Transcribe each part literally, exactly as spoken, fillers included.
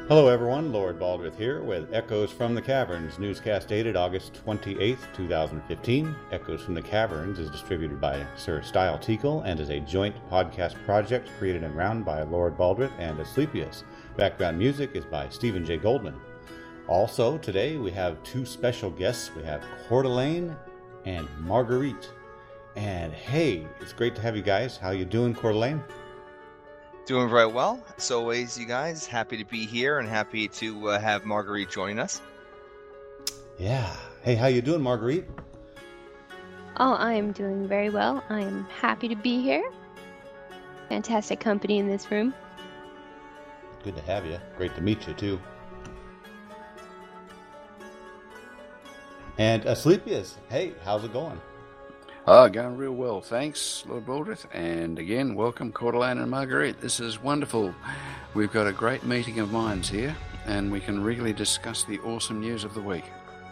Hello everyone, Lord Baldrith here with Echoes from the Caverns, newscast dated August twenty-eighth, twenty fifteen. Echoes from the Caverns is distributed by Sir Style Teakle and is a joint podcast project created and run by Lord Baldrith and Asclepius. Background music is by Stephen J. Goldman. Also, today we have two special guests. We have Coeur d'Alene and Marguerite. And hey, it's great to have you guys. How you doing, Coeur d'Alene? Doing very well. As always, you guys, happy to be here and happy to uh, have Marguerite joining us. Yeah. Hey, how you doing, Marguerite? Oh, I am doing very well. I am happy to be here. Fantastic company in this room. Good to have you. Great to meet you, too. And Asclepius, hey, how's it going? Oh, going real well, thanks, Lord Baldrith. And again, welcome, Coeur d'Alene and Marguerite. This is wonderful. We've got a great meeting of minds here, and we can really discuss the awesome news of the week.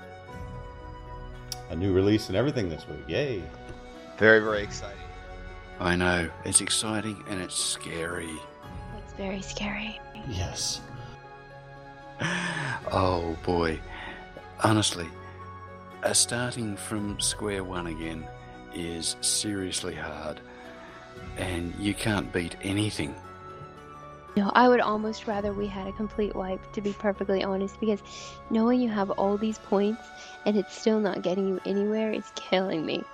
A new release and everything this week, yay. Very, very exciting. I know, it's exciting and it's scary. It's very scary. Yes. Oh, boy. Honestly, uh, starting from square one again is seriously hard, and you can't beat anything. No, I would almost rather we had a complete wipe, to be perfectly honest, because knowing you have all these points and it's still not getting you anywhere is killing me.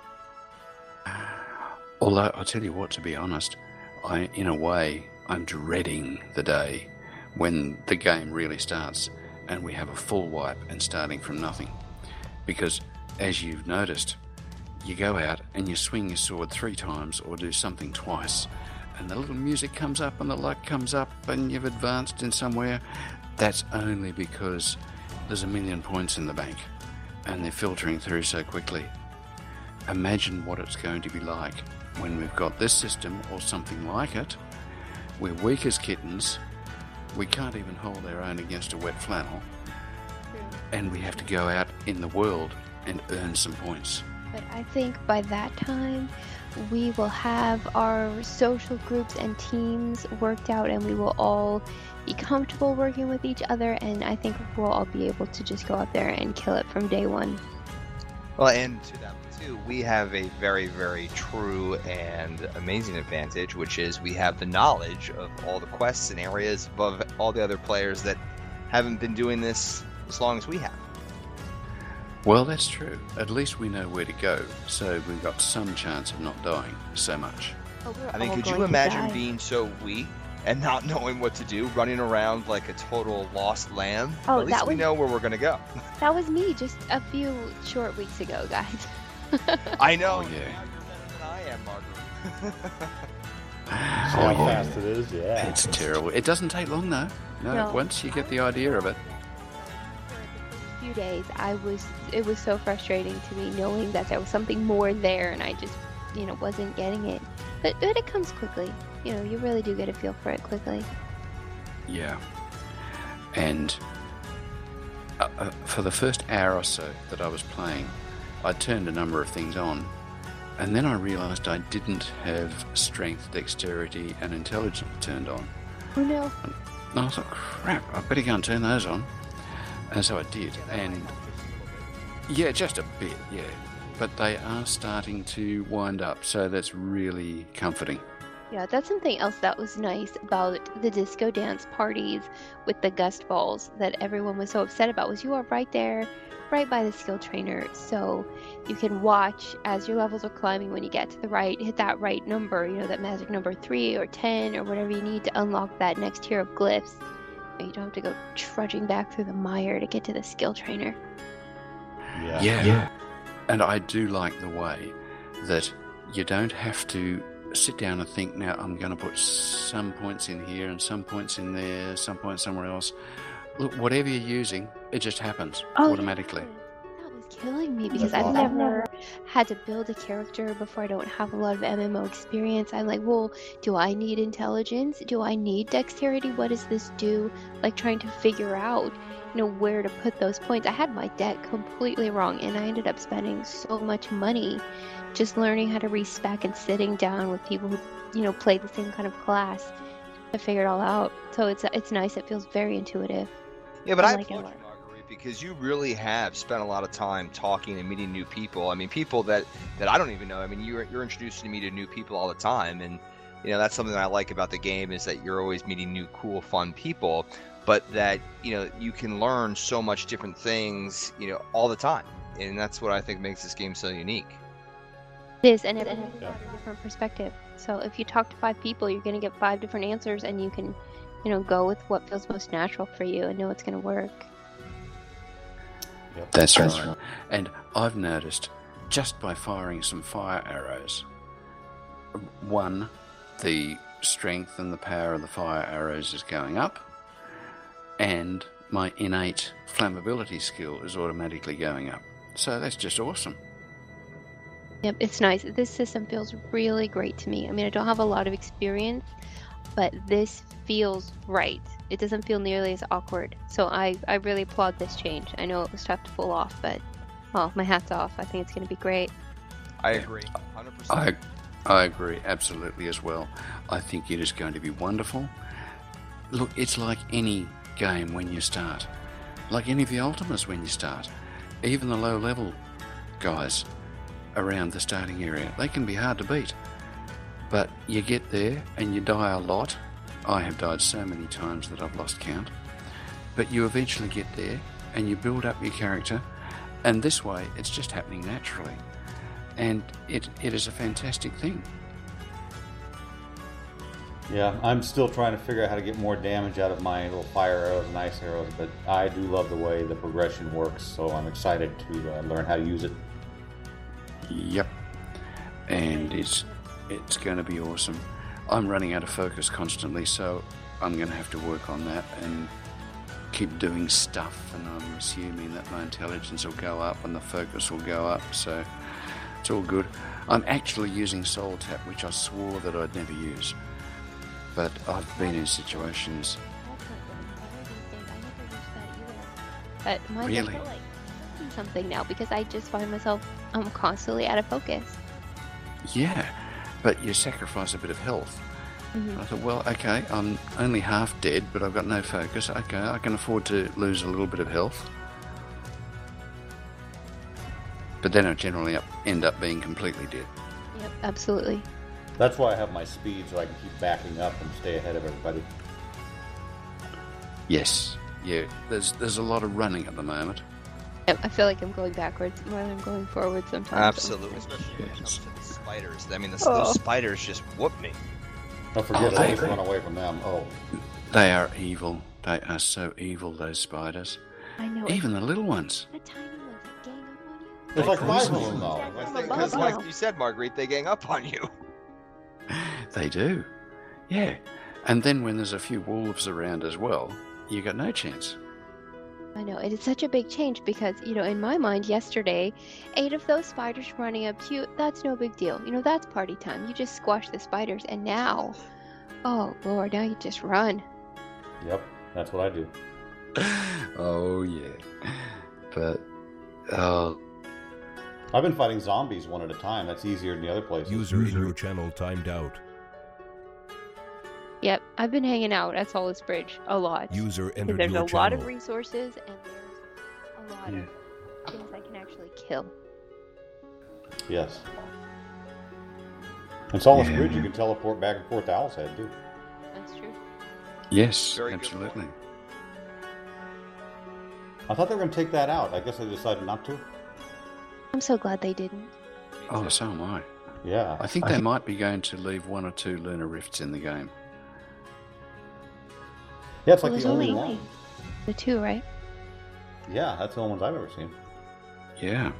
Although, I'll tell you what, to be honest, I, in a way, I'm dreading the day when the game really starts and we have a full wipe and starting from nothing. Because, as you've noticed, you go out and you swing your sword three times or do something twice, and the little music comes up and the luck comes up and you've advanced in somewhere. That's only because there's a million points in the bank and they're filtering through so quickly. Imagine what it's going to be like when we've got this system or something like it. We're weak as kittens, we can't even hold our own against a wet flannel, and we have to go out in the world and earn some points. But I think by that time, we will have our social groups and teams worked out, and we will all be comfortable working with each other, and I think we'll all be able to just go out there and kill it from day one. Well, and to that too, we have a very, very true and amazing advantage, which is we have the knowledge of all the quests and areas above all the other players that haven't been doing this as long as we have. Well, that's true. At least we know where to go, so we've got some chance of not dying so much. Oh, I mean, could you imagine being so weak and not knowing what to do, running around like a total lost lamb? Oh, At least that we was, know where we're going to go. That was me just a few short weeks ago, guys. I know. Oh, You're yeah. better than I am, Margaret. See how Oh, fast it is, yeah. It's terrible. It doesn't take long, though. No, No. once you get the idea of it. Few days I was it was so frustrating to me knowing that there was something more there and I just you know wasn't getting it, but, but it comes quickly. You know, you really do get a feel for it quickly. Yeah. And uh, uh, for the first hour or so that I was playing, I turned a number of things on, and then I realised I didn't have strength, dexterity and intelligence turned on. Oh no. And I thought, crap, I better go and turn those on. And so I did, and yeah, just a bit, yeah. But they are starting to wind up, so that's really comforting. Yeah, that's something else that was nice about the disco dance parties with the gust balls that everyone was so upset about, was you are right there, right by the skill trainer, so you can watch as your levels are climbing. When you get to the right, hit that right number, you know, that magic number three or ten or whatever you need to unlock that next tier of glyphs. You don't have to go trudging back through the mire to get to the skill trainer. Yeah. Yeah. yeah. And I do like the way that you don't have to sit down and think, now I'm going to put some points in here and some points in there, some points somewhere else. Look, whatever you're using, it just happens Oh, automatically. That was killing me because That's I've awesome. never had to build a character before. I don't have a lot of M M O experience. I'm like, well, do I need intelligence? Do I need dexterity? What does this do? Like trying to figure out, you know, where to put those points. I had my deck completely wrong, and I ended up spending so much money just learning how to respec and sitting down with people who, you know, played the same kind of class. to figure it all out. So it's it's nice. It feels very intuitive. Yeah, but I I, like it a applaud lot. you, Marguerite, because you really have spent a lot of time talking and meeting new people. I mean, people that, that I don't even know. I mean, you're you're introducing me to new people all the time, and you know that's something that I like about the game is that you're always meeting new, cool, fun people. But that you know you can learn so much different things, you know, all the time, and that's what I think makes this game so unique. It is, and everyone has Yeah. a different perspective. So if you talk to five people, you're going to get five different answers, and you can, you know, go with what feels most natural for you and know it's going to work. Yep. That's right. And I've noticed just by firing some fire arrows, one, the strength and the power of the fire arrows is going up, and my innate flammability skill is automatically going up. So that's just awesome. Yep, it's nice. This system feels really great to me. I mean, I don't have a lot of experience, but this feels right. It doesn't feel nearly as awkward. So I, I really applaud this change. I know it was tough to pull off, but, well, my hat's off. I think it's going to be great. I agree, one hundred percent. I, I agree absolutely as well. I think it is going to be wonderful. Look, it's like any game when you start. Like any of the Ultimas when you start. Even the low-level guys around the starting area, they can be hard to beat. But you get there and you die a lot. I have died so many times that I've lost count. But you eventually get there and you build up your character, and this way it's just happening naturally. And it it is a fantastic thing. Yeah, I'm still trying to figure out how to get more damage out of my little fire arrows and ice arrows, but I do love the way the progression works, so I'm excited to uh, learn how to use it. Yep. And it's it's going to be awesome. I'm running out of focus constantly, so I'm going to have to work on that and keep doing stuff, and I'm assuming that my intelligence will go up and the focus will go up, so it's all good. I'm actually using Soul Tap, which I swore that I'd never use. But I've been in situations. But mine Really? does feel like doing something now because I just find myself I'm constantly out of focus. Yeah, but you sacrifice a bit of health. Mhm. I thought, well, okay, I'm only half dead, but I've got no focus. Okay, I can afford to lose a little bit of health. But then I generally up, end up being completely dead. Yep, absolutely. That's why I have my speed, so I can keep backing up and stay ahead of everybody. Yes, yeah, there's there's a lot of running at the moment. Yep, I feel like I'm going backwards more than I'm going forward sometimes. Absolutely, especially when it comes to the spiders. I mean, the, Oh. those spiders just whoop me. Don't forget, Oh, I they- just run away from them. Oh, They are evil. They are so evil, those spiders. I know. Even the little ones. The tiny ones that gang up on you. there's like course five of they them do. though. From Because, above like now. you said, Marguerite, they gang up on you. They do. Yeah. And then when there's a few wolves around as well, you got no chance. I know, it is such a big change because, you know, in my mind yesterday, eight of those spiders running up to you, that's no big deal. You know, that's party time. You just squash the spiders, and now, oh Lord, now you just run. Yep, that's what I do. Oh, yeah. But, oh, I've been fighting zombies one at a time. That's easier than the other places. User in your channel timed out. Yep, I've been hanging out at Solace Bridge a lot. User Because entered there's your a channel. lot of resources and there's a lot Hmm. of things I can actually kill. Yes. And Solace Yeah. Bridge, you can teleport back and forth to Owl's Head too. That's true. yes, Very good absolutely. I thought they were going to take that out. I guess they decided not to. I'm so glad they didn't. Oh, so am I. Yeah. I think they might be going to leave one or two lunar rifts in the game. Yeah, it's Well, like there's the only only one. The two, right? Yeah, that's the only ones I've ever seen. Yeah.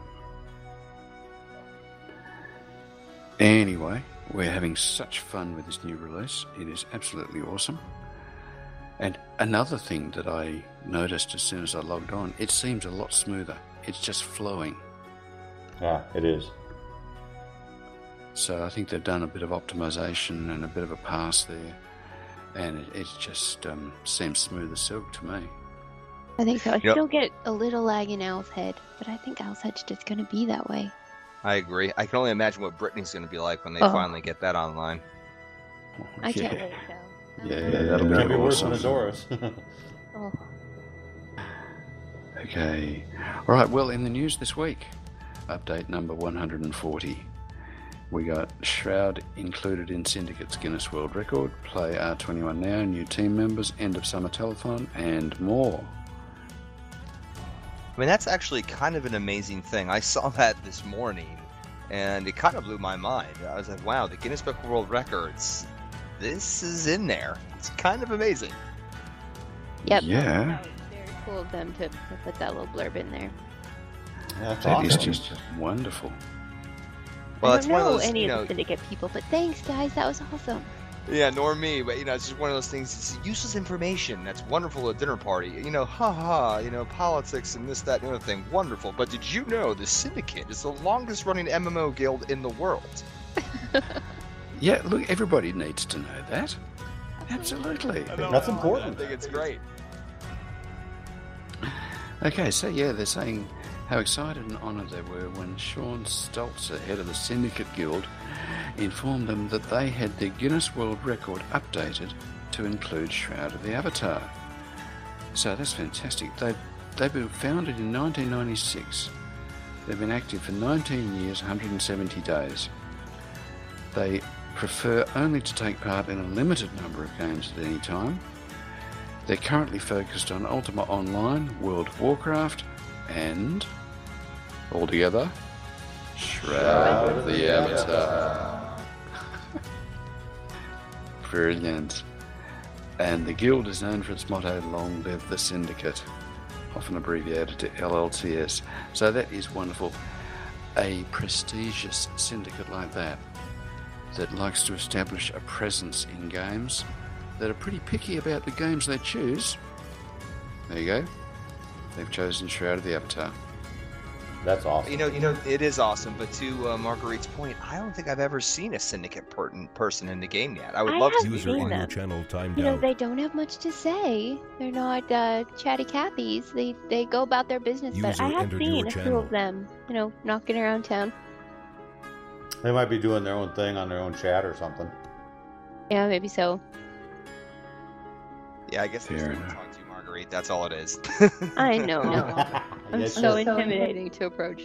Anyway, we're having such fun with this new release. It is absolutely awesome. And another thing that I noticed as soon as I logged on, it seems a lot smoother. It's just flowing. Yeah, it is. So I think they've done a bit of optimization and a bit of a pass there. And it, it just um, seems smooth as silk to me. I think so. I Yep. still get a little lag in Owl's Head, but I think Owl's Head's just going to be that way. I agree. I can only imagine what Brittany's going to be like when they Oh. finally get that online. I can't Yeah. wait, though. Yeah, that'll be Can't be worse awesome. than Adoris. Oh, Okay. All right, well, in the news this week, update number one hundred forty. We got Shroud included in Syndicate's Guinness World Record, Play R twenty-one now, new team members, end of summer telethon, and more. I mean, that's actually kind of an amazing thing. I saw that this morning, and it kind of blew my mind. I was like, wow, the Guinness Book of World Records, this is in there. It's kind of amazing. yep. Yeah. That was very cool of them to, to put that little blurb in there. Yeah, that's That is awesome. just wonderful. Well, I it's don't one know of those, any you of know, the Syndicate people, but thanks, guys. That was awesome. yeah, nor me, but, you know, it's just one of those things. It's useless information. That's wonderful at a dinner party. You know, ha ha, you know, politics and this, that, and the other thing. Wonderful. But did you know the Syndicate is the longest running M M O guild in the world? Yeah, look, everybody needs to know that. Absolutely. That's important. I think it's great. Okay, so yeah, they're saying how excited and honoured they were when Sean Stoltzer, head of the Syndicate Guild, informed them that they had their Guinness World Record updated to include Shroud of the Avatar. So that's fantastic. They've, they've been founded in nineteen ninety-six. They've been active for nineteen years, one hundred seventy days. They prefer only to take part in a limited number of games at any time. They're currently focused on Ultima Online, World of Warcraft, and, altogether, Shroud of the Avatar. Brilliant. And the guild is known for its motto, Long Live the Syndicate, often abbreviated to L L C S. So that is wonderful. A prestigious syndicate like that, that likes to establish a presence in games, that are pretty picky about the games they choose. There you go. They've chosen Shroud of the Avatar. That's awesome. You know, you know, it is awesome. But to uh, Marguerite's point, I don't think I've ever seen a Syndicate per- person in the game yet. I would I love have to. User seen audio them. channel timed You know, out. they don't have much to say. They're not uh, chatty Cathy's. They they go about their business. But User I have entered seen your a few channel. of them, you know, knocking around town. They might be doing their own thing on their own chat or something. Yeah, maybe so. Yeah, I guess I just Fair want to enough. talk to you, Marguerite. That's all it is. I know. I'm Yes, so yes. intimidating to approach.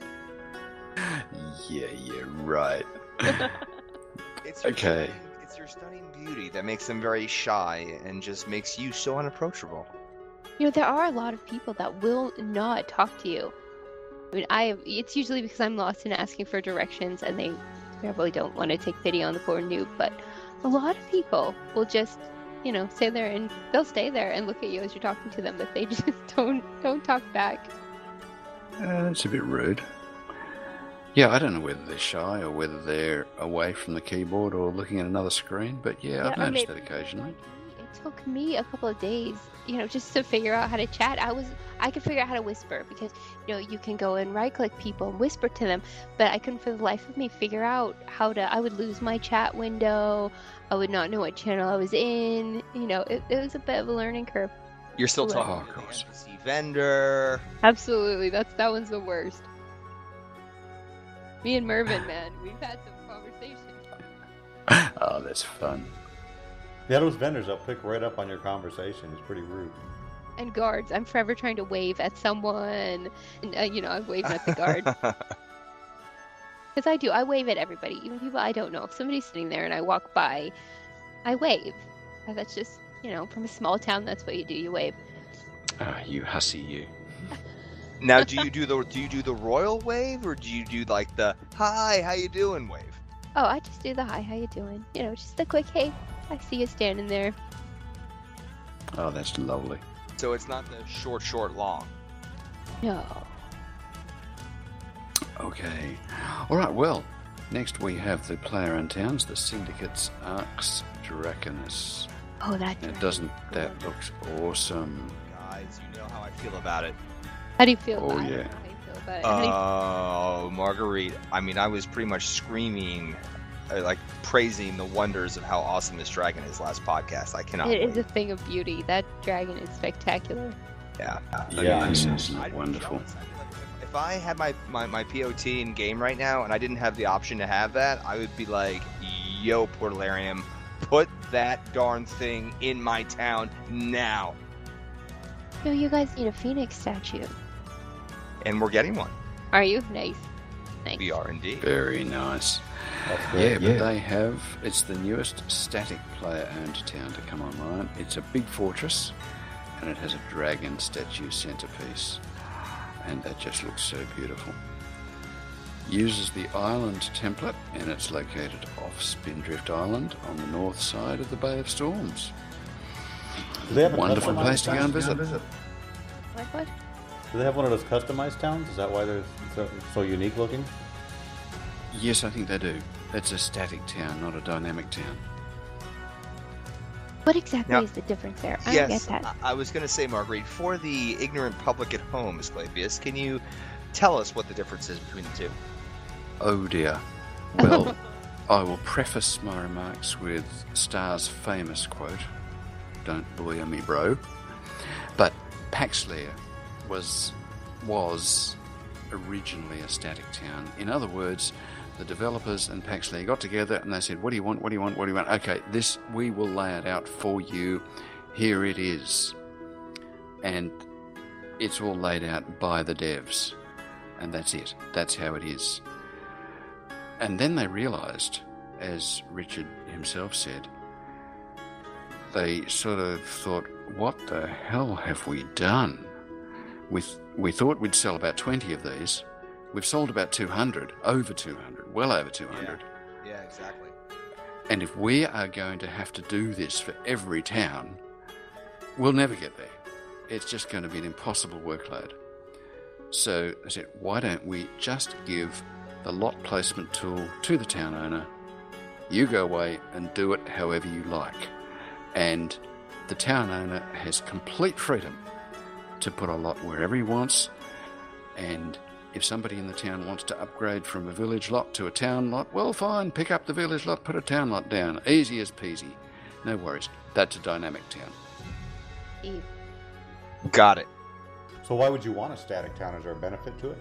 Yeah, yeah, right. It's your Okay. stunning- it's your stunning beauty that makes them very shy and just makes you so unapproachable. You know, there are a lot of people that will not talk to you. I mean, I it's usually because I'm lost in asking for directions, and they probably don't want to take pity on the poor noob. But a lot of people will just, you know, stay there and they'll stay there and look at you as you're talking to them, but they just don't don't talk back. Uh, that's a bit rude. Yeah, I don't know whether they're shy or whether they're away from the keyboard or looking at another screen, but yeah, I've Yeah, or noticed maybe- that occasionally. It took me a couple of days, you know, just to figure out how to chat. I was I could figure out how to whisper because, you know, you can go and right click people and whisper to them, but I couldn't for the life of me figure out how to. I would lose my chat window. I would not know what channel I was in. You know, it, it was a bit of a learning curve. You're still Right. talking Oh, of to the course. N P C vendor. Absolutely, that's that one's the worst. Me and Mervin, man, we've had some conversations. Oh, that's fun. Yeah, those vendors will pick right up on your conversation. It's pretty rude. And guards, I'm forever trying to wave at someone, and uh, you know, I'm waving at the guard. Because I do, I wave at everybody, even people I don't know. If somebody's sitting there and I walk by, I wave. And that's just, you know, from a small town, that's what you do, you wave. Ah, you hussy, you. Now, do you do the do you do the royal wave or do you do like the hi, how you doing wave? Oh, I just do the hi, how you doing? You know, just the quick, hey, I see you standing there. Oh, that's lovely. So it's not the short, short, long. No. Okay. All right, well, next we have the player untowns, the Syndicate's Arx Draconis. Oh, that. Now, doesn't that looks awesome? Guys, you know how I feel about it. How do you feel Oh, about it? yeah. I don't know how you feel about it. How do you- Oh, Marguerite. I mean, I was pretty much screaming, uh, like praising the wonders of how awesome this dragon is last podcast. I cannot. It is a wait. thing of beauty. That dragon is spectacular. Yeah. Yeah. Yes, isn't I'd it be wonderful? jealous. I feel like if- If I had my, my, my P O T in game right now and I didn't have the option to have that, I would be like, yo, Portalarium, Put that darn thing in my town now. No, you guys need a phoenix statue. And we're getting one. Are you? Nice. Nice. We are indeed. Very nice. That's Yeah, great. but Yeah. they have, it's the newest static player-owned town to come online. It's a big fortress, and it has a dragon statue centerpiece, and that just looks so beautiful. Uses the island template, and it's located off Spindrift Island on the north side of the Bay of Storms. Do they have a Wonderful customized place to go town? and visit. What? What? Do they have one of those customized towns? Is that why they're so, so unique looking? Yes, I think they do. It's a static town, not a dynamic town. What exactly Now- is the difference there? I yes, don't get that. I, I was going to say, Marguerite, for the ignorant public at home, Asclepius, can you tell us what the difference is between the two? Oh dear. Well, I will preface my remarks with Star's famous quote, "Don't lawyer me, bro." But Paxlair was was originally a static town. In other words, the developers and Paxlair got together and they said, "What do you want? What do you want? What do you want? Okay, this we will lay it out for you. Here it is." And it's all laid out by the devs, and that's it. That's how it is. And then they realised, as Richard himself said, they sort of thought, what the hell have we done? We, th- we thought we'd sell about twenty of these. We've sold about two hundred, over two hundred, well over two hundred. Yeah, yeah, exactly. And if we are going to have to do this for every town, we'll never get there. It's just going to be an impossible workload. So I said, why don't we just give the lot placement tool to the town owner? You go away and do it however you like. And the town owner has complete freedom to put a lot wherever he wants. And if somebody in the town wants to upgrade from a village lot to a town lot, well, fine, pick up the village lot, put a town lot down. Easy as peasy. No worries. That's a dynamic town. Eve. Got it. So why would you want a static town? Is there a benefit to it?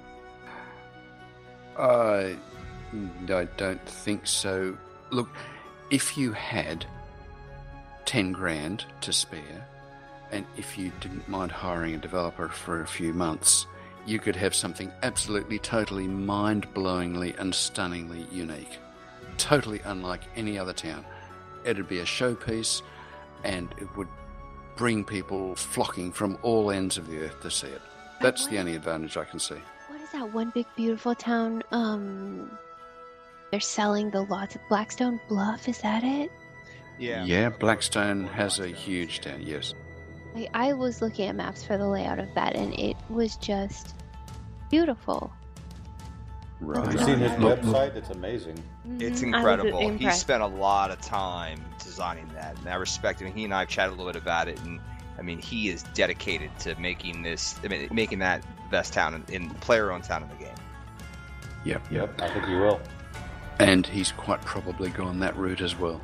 I, I don't think so. Look, if you had ten grand to spare, and if you didn't mind hiring a developer for a few months, you could have something absolutely, totally, mind-blowingly and stunningly unique. Totally unlike any other town. It'd be a showpiece, and it would bring people flocking from all ends of the earth to see it. That's the only advantage I can see. What is that one big beautiful town? Um, they're selling the lots of Blackstone Bluff. Is that it? Yeah. Yeah, Blackstone has a huge town, yes. I, I was looking at maps for the layout of that, and it was just beautiful. Right. Have you seen his Look, website? It's amazing. It's Mhm. I was incredible. He impressed. spent a lot of time designing that, and I respect him. He and I have chatted a little bit about it, and I mean, he is dedicated to making this, I mean, making that the best town in, in player-owned town in the game. Yep, Yep, I think he will. And he's quite probably gone that route as well.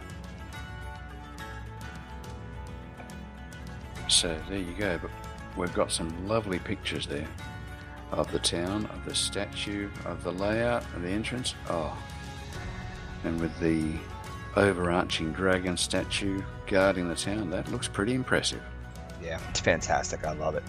So there you go. But we've got some lovely pictures there of the town, of the statue, of the layout, of the entrance. Oh, and with the overarching dragon statue guarding the town, that looks pretty impressive. Yeah, it's fantastic. I love it.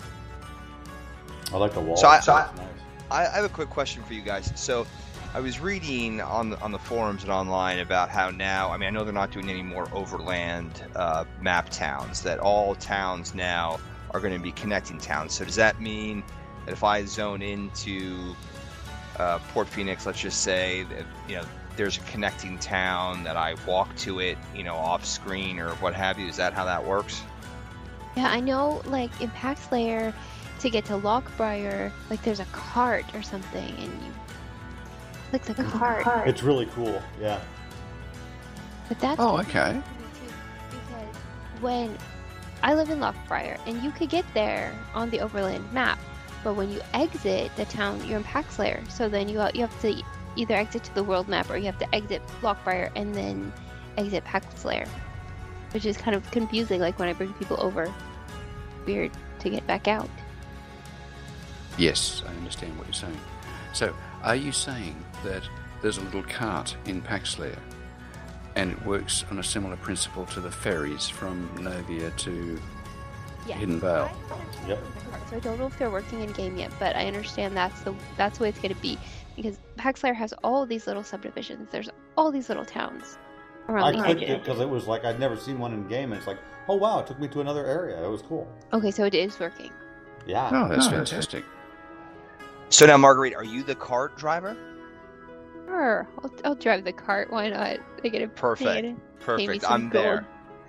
I like the wall. So I- It's so I- nice. I, I have a quick question for you guys. So, I was reading on the, on the forums and online about how now, I mean, I know they're not doing any more overland uh, map towns, that all towns now are going to be connecting towns. So, does that mean that if I zone into uh, Port Phoenix, let's just say, that, you know, there's a connecting town that I walk to it, you know, off screen or what have you? Is that how that works? Yeah, I know, like, in Paxlair, to get to Lockbriar, like, there's a cart or something, and you click the cart. It's really cool. Yeah. But that's Oh, good okay. to me, too, because when I live in Lockbriar, and you could get there on the overland map, but when you exit the town, you're in Paxlair, so then you you have to either exit to the world map or you have to exit Lockbriar and then exit Paxlair, which is kind of confusing. Like when I bring people over, weird to get back out. Yes, I understand what you're saying. So, are you saying that there's a little cart in Paxlair And it works on a similar principle to the ferries from Novia to Yes. Hidden Vale. Yep. So I don't know if they're working in game yet, but I understand that's the that's the way it's going to be, because Paxlayer has all these little subdivisions. There's all these little towns around I the clicked edges. it because it was like I'd never seen one in game, and it's like, oh wow, it took me to another area. It was cool. Okay, so it is working. Yeah. Oh, that's Oh, fantastic. So now, Marguerite, are you the cart driver? Sure, I'll, I'll drive the cart. Why not? They get a Perfect. Pay me Perfect. some I'm there.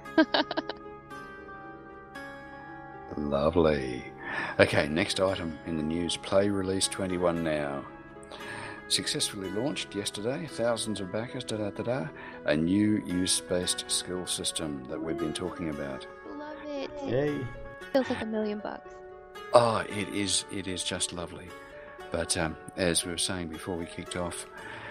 Lovely. Okay, next item in the news. Play Release twenty-one now. Successfully launched yesterday. Thousands of backers. Da da da da. A new use-based skill system that we've been talking about. Love it. Yay. Feels like a million bucks. Oh, it is. It is just lovely. But um, as we were saying before we kicked off,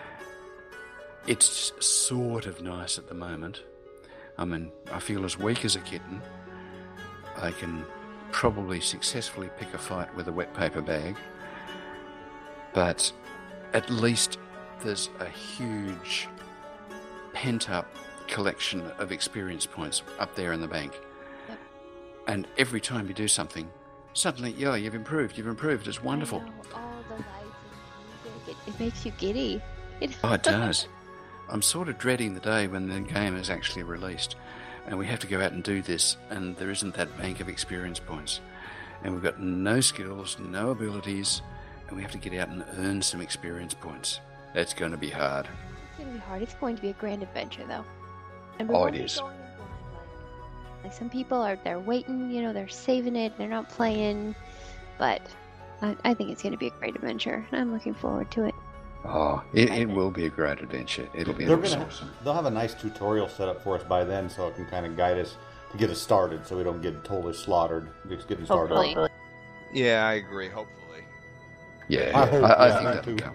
it's sort of nice at the moment. I mean, I feel as weak as a kitten. I can probably successfully pick a fight with a wet paper bag. But at least there's a huge pent-up collection of experience points up there in the bank. Yep. And every time you do something, suddenly, yeah, you've improved, you've improved. It's wonderful. I know, all the lights and music. It, it makes you giddy. It, Oh, it does. I'm sort of dreading the day when the game is actually released and we have to go out and do this and there isn't that bank of experience points. And we've got no skills, no abilities, and we have to get out and earn some experience points. That's going to be hard. It's going to be hard. It's going to be a grand adventure, though. And we Oh, won't it be is. going in blind, like, like some people are, they're waiting, you know, they're saving it, they're not playing. But I, I think it's going to be a great adventure, and I'm looking forward to it. Oh, it, it will be a great adventure. It'll be They're gonna, awesome. they'll have a nice tutorial set up for us by then, so it can kind of guide us to get us started, so we don't get totally slaughtered just getting started. Hopefully. Yeah, I agree. Hopefully. Yeah, I hope- I, I yeah, think me that'll too. come.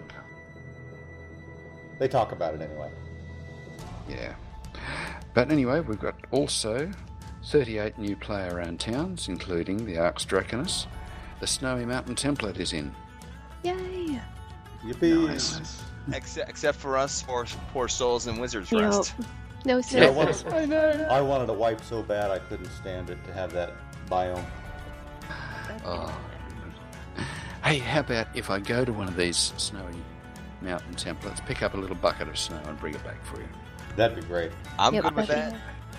They talk about it anyway. Yeah. But anyway, we've got also thirty-eight new play around towns, including the Arx Draconis. The Snowy Mountain template is in. Yay! Yippee! Nice. Except, except for us, poor, poor souls in Wizard's You know, Rest. no Yeah, I, snow. wanted, I know. I wanted to wipe so bad I couldn't stand it to have that biome. Oh. Hey, how about if I go to one of these snowy mountain templates, pick up a little bucket of snow and bring it back for you? That'd be great. I'm Yep, good with that'd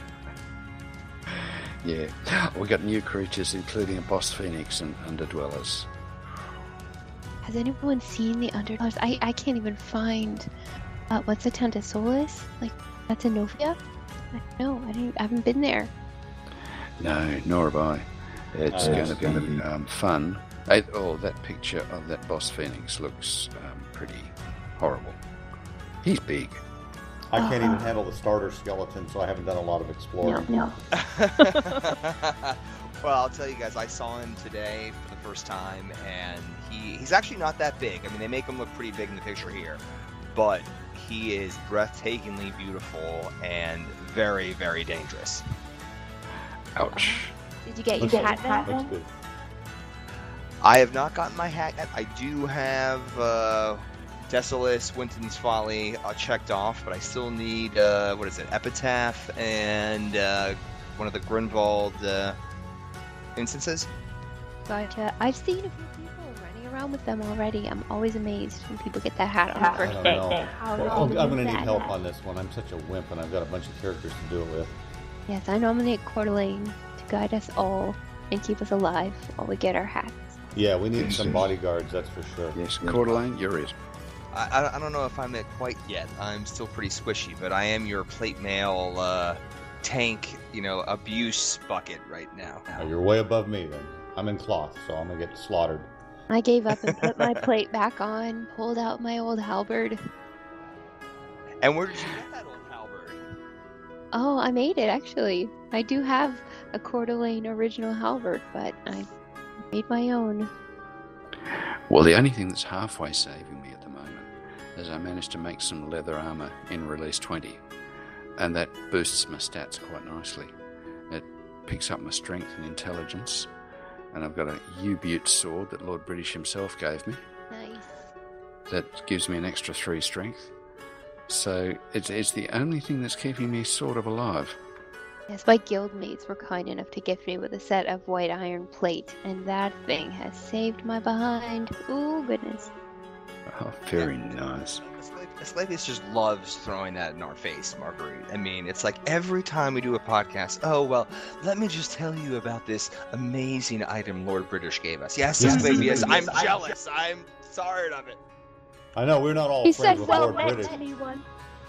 that. be Yeah. We got new creatures, including a boss phoenix and underdwellers. Has anyone seen the Underdwellers? I, I can't even find, uh, what's the town, Desolis? Like, that's in Novia? I don't know. I, didn't, I haven't been there. No, nor have I. It's Oh, going it's to gonna be be- um, fun. I, oh, that picture of that boss phoenix looks um, pretty horrible. He's big. I can't even Uh-huh. handle the starter skeleton, so I haven't done a lot of No, exploring. no. Well, I'll tell you guys, I saw him today for the first time, and he, he's actually not that big. I mean, they make him look pretty big in the picture here, but he is breathtakingly beautiful and very, very dangerous. Ouch. Did you get Looks, your hat back? looks good. I have not gotten my hat yet. I do have uh, Desolis, Winton's Folly uh, checked off, but I still need, uh, what is it, Epitaph and uh, one of the Grinvald uh, instances. Gotcha. I've seen a few people running around with them already. I'm always amazed when people get that hat on the I first don't day. know. How Well, did I'm, I'm you going to get need that help hat? on this one. I'm such a wimp, and I've got a bunch of characters to do it with. Yes, I nominate Coeur d'Alene to guide us all and keep us alive while we get our hats. Yeah, we need some bodyguards, that's for sure. Yes, Coeur d'Alene, you're it. I, I- I don't know if I'm it quite yet. I'm still pretty squishy, but I am your plate mail uh, tank, you know, abuse bucket right now. Oh, you're way above me then. I'm in cloth, so I'm going to get slaughtered. I gave up and put my plate back on, pulled out my old halberd. And where did you get that old halberd? Oh, I made it actually. I do have a Coeur d'Alene original halberd, but I made my own. Well, the only thing that's halfway saving me at the moment is I managed to make some leather armor in Release twenty, and that boosts my stats quite nicely. It picks up my strength and intelligence, and I've got a U-Butte sword that Lord British himself gave me Nice. that gives me an extra three strength. So it's it's the only thing that's keeping me sort of alive. Yes, my guildmates were kind enough to gift me with a set of white iron plate, and that thing has saved my behind. Ooh, goodness. Oh, very nice. Asclepius just loves throwing that in our face, Marguerite. I mean, it's like every time we do a podcast, oh, well, let me just tell you about this amazing item Lord British gave us. Yes, Yes. Asclepius, I'm jealous. I'm sorry of it. I know, we're not all He friends said, with well, Lord let British. anyone.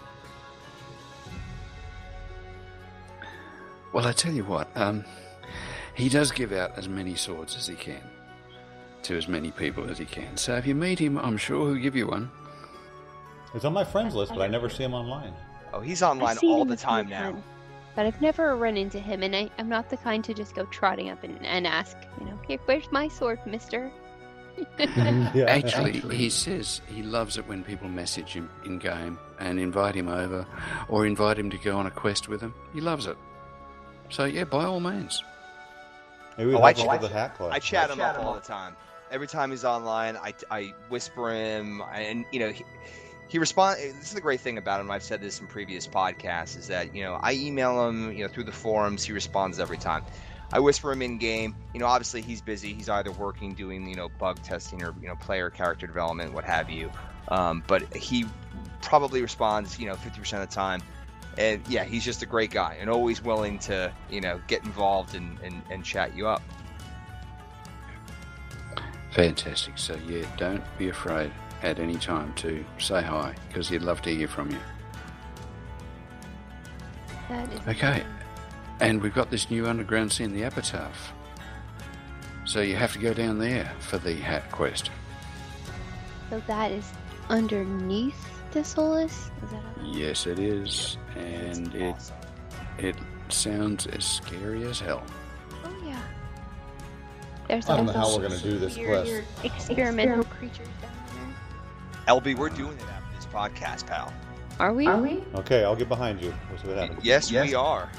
Well, I tell you what, um, he does give out as many swords as he can to as many people as he can. So if you meet him, I'm sure he'll give you one. It's on my friends list, but I never see him online. Oh, he's online I've seen all him the a few time now. times, but I've never run into him, and I, I'm not the kind to just go trotting up and, and ask, you know, here, where's my sword, mister? Yeah. Actually, he says he loves it when people message him in-game and invite him over or invite him to go on a quest with him. He loves it. So, yeah, by all means. Maybe we Oh, I help him chat- with the hat club. I chat him up all the time. Every time he's online, I, I whisper him, and you know, he, he responds. This is the great thing about him. I've said this in previous podcasts, is that you know I email him, you know, through the forums. He responds every time. I whisper him in game. You know, obviously he's busy. He's either working, doing you know bug testing, or you know player character development, what have you. Um, but he probably responds, you know, fifty percent of the time. And yeah, he's just a great guy and always willing to you know get involved and and, and chat you up. Fantastic. So, yeah, don't be afraid at any time to say hi, because he'd love to hear from you. That is Okay. And we've got this new underground scene, the Epitaph. So you have to go down there for the hat quest. So that is underneath the Solus? Is that a... Yes, it is. And it Awesome. it sounds as scary as hell. Oh, yeah. There's I don't know also how we're going to do this weird quest. experimental creatures down there. L B, we're doing it after this podcast, pal. Are we? Are we? Okay, I'll get behind you. We'll see what happens. Yes, we are.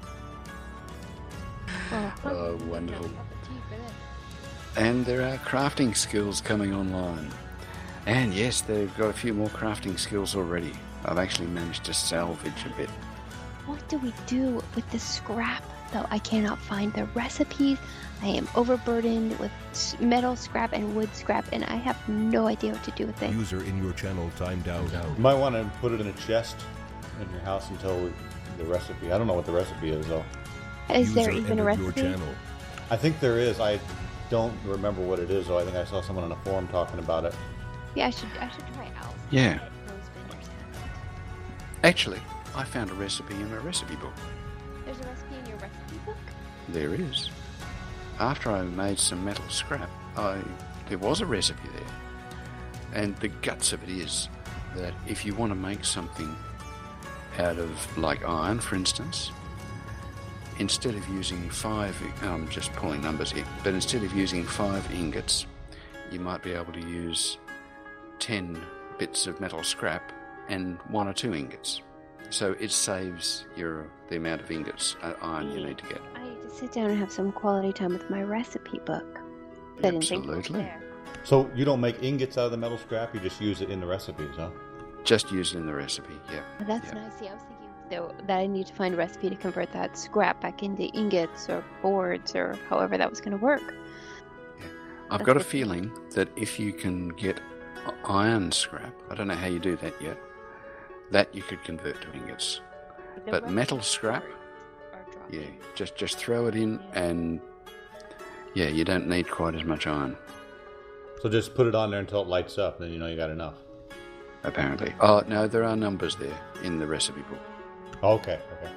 Oh, Oh, wonderful. no cup of tea for this. And there are crafting skills coming online. And yes, they've got a few more crafting skills already. I've actually managed to salvage a bit. What do we do with the scrap, though? I cannot find the recipes. I am overburdened with s- metal scrap and wood scrap, and I have no idea what to do with it. User in your channel timed out. You might want to put it in a chest in your house until we, the recipe. I don't know what the recipe is, though. Is there User even a entered your recipe? channel. I think there is. I don't remember what it is, though. I think I saw someone on a forum talking about it. Yeah, I should. I should try out. Yeah. Those vendors have Actually, I found a recipe in a recipe book. it. There's a recipe in your recipe book. There is. After I made some metal scrap, I there was a recipe there. And the guts of it is that if you want to make something out of, like iron, for instance, instead of using five, I'm just pulling numbers here, but instead of using five ingots, you might be able to use ten bits of metal scrap and one or two ingots. So it saves your the amount of ingots uh, iron you need to get. I need to sit down and have some quality time with my recipe book. I didn't think it was Absolutely. there. So you don't make ingots out of the metal scrap, you just use it in the recipes, huh? Just use it in the recipe, yeah. Oh, that's Yeah. nice. Yeah, I was thinking though that I need to find a recipe to convert that scrap back into ingots or boards or however that was going to work. I've That's got a what- feeling that if you can get iron scrap, I don't know how you do that yet, that you could convert to ingots. The But rest metal of the scrap? boards are dropped Yeah, in. just just throw it in and yeah, you don't need quite as much iron, So just put it on there until it lights up, then you know you got enough. apparently. Oh, no, there are numbers there in the recipe book. Okay, okay.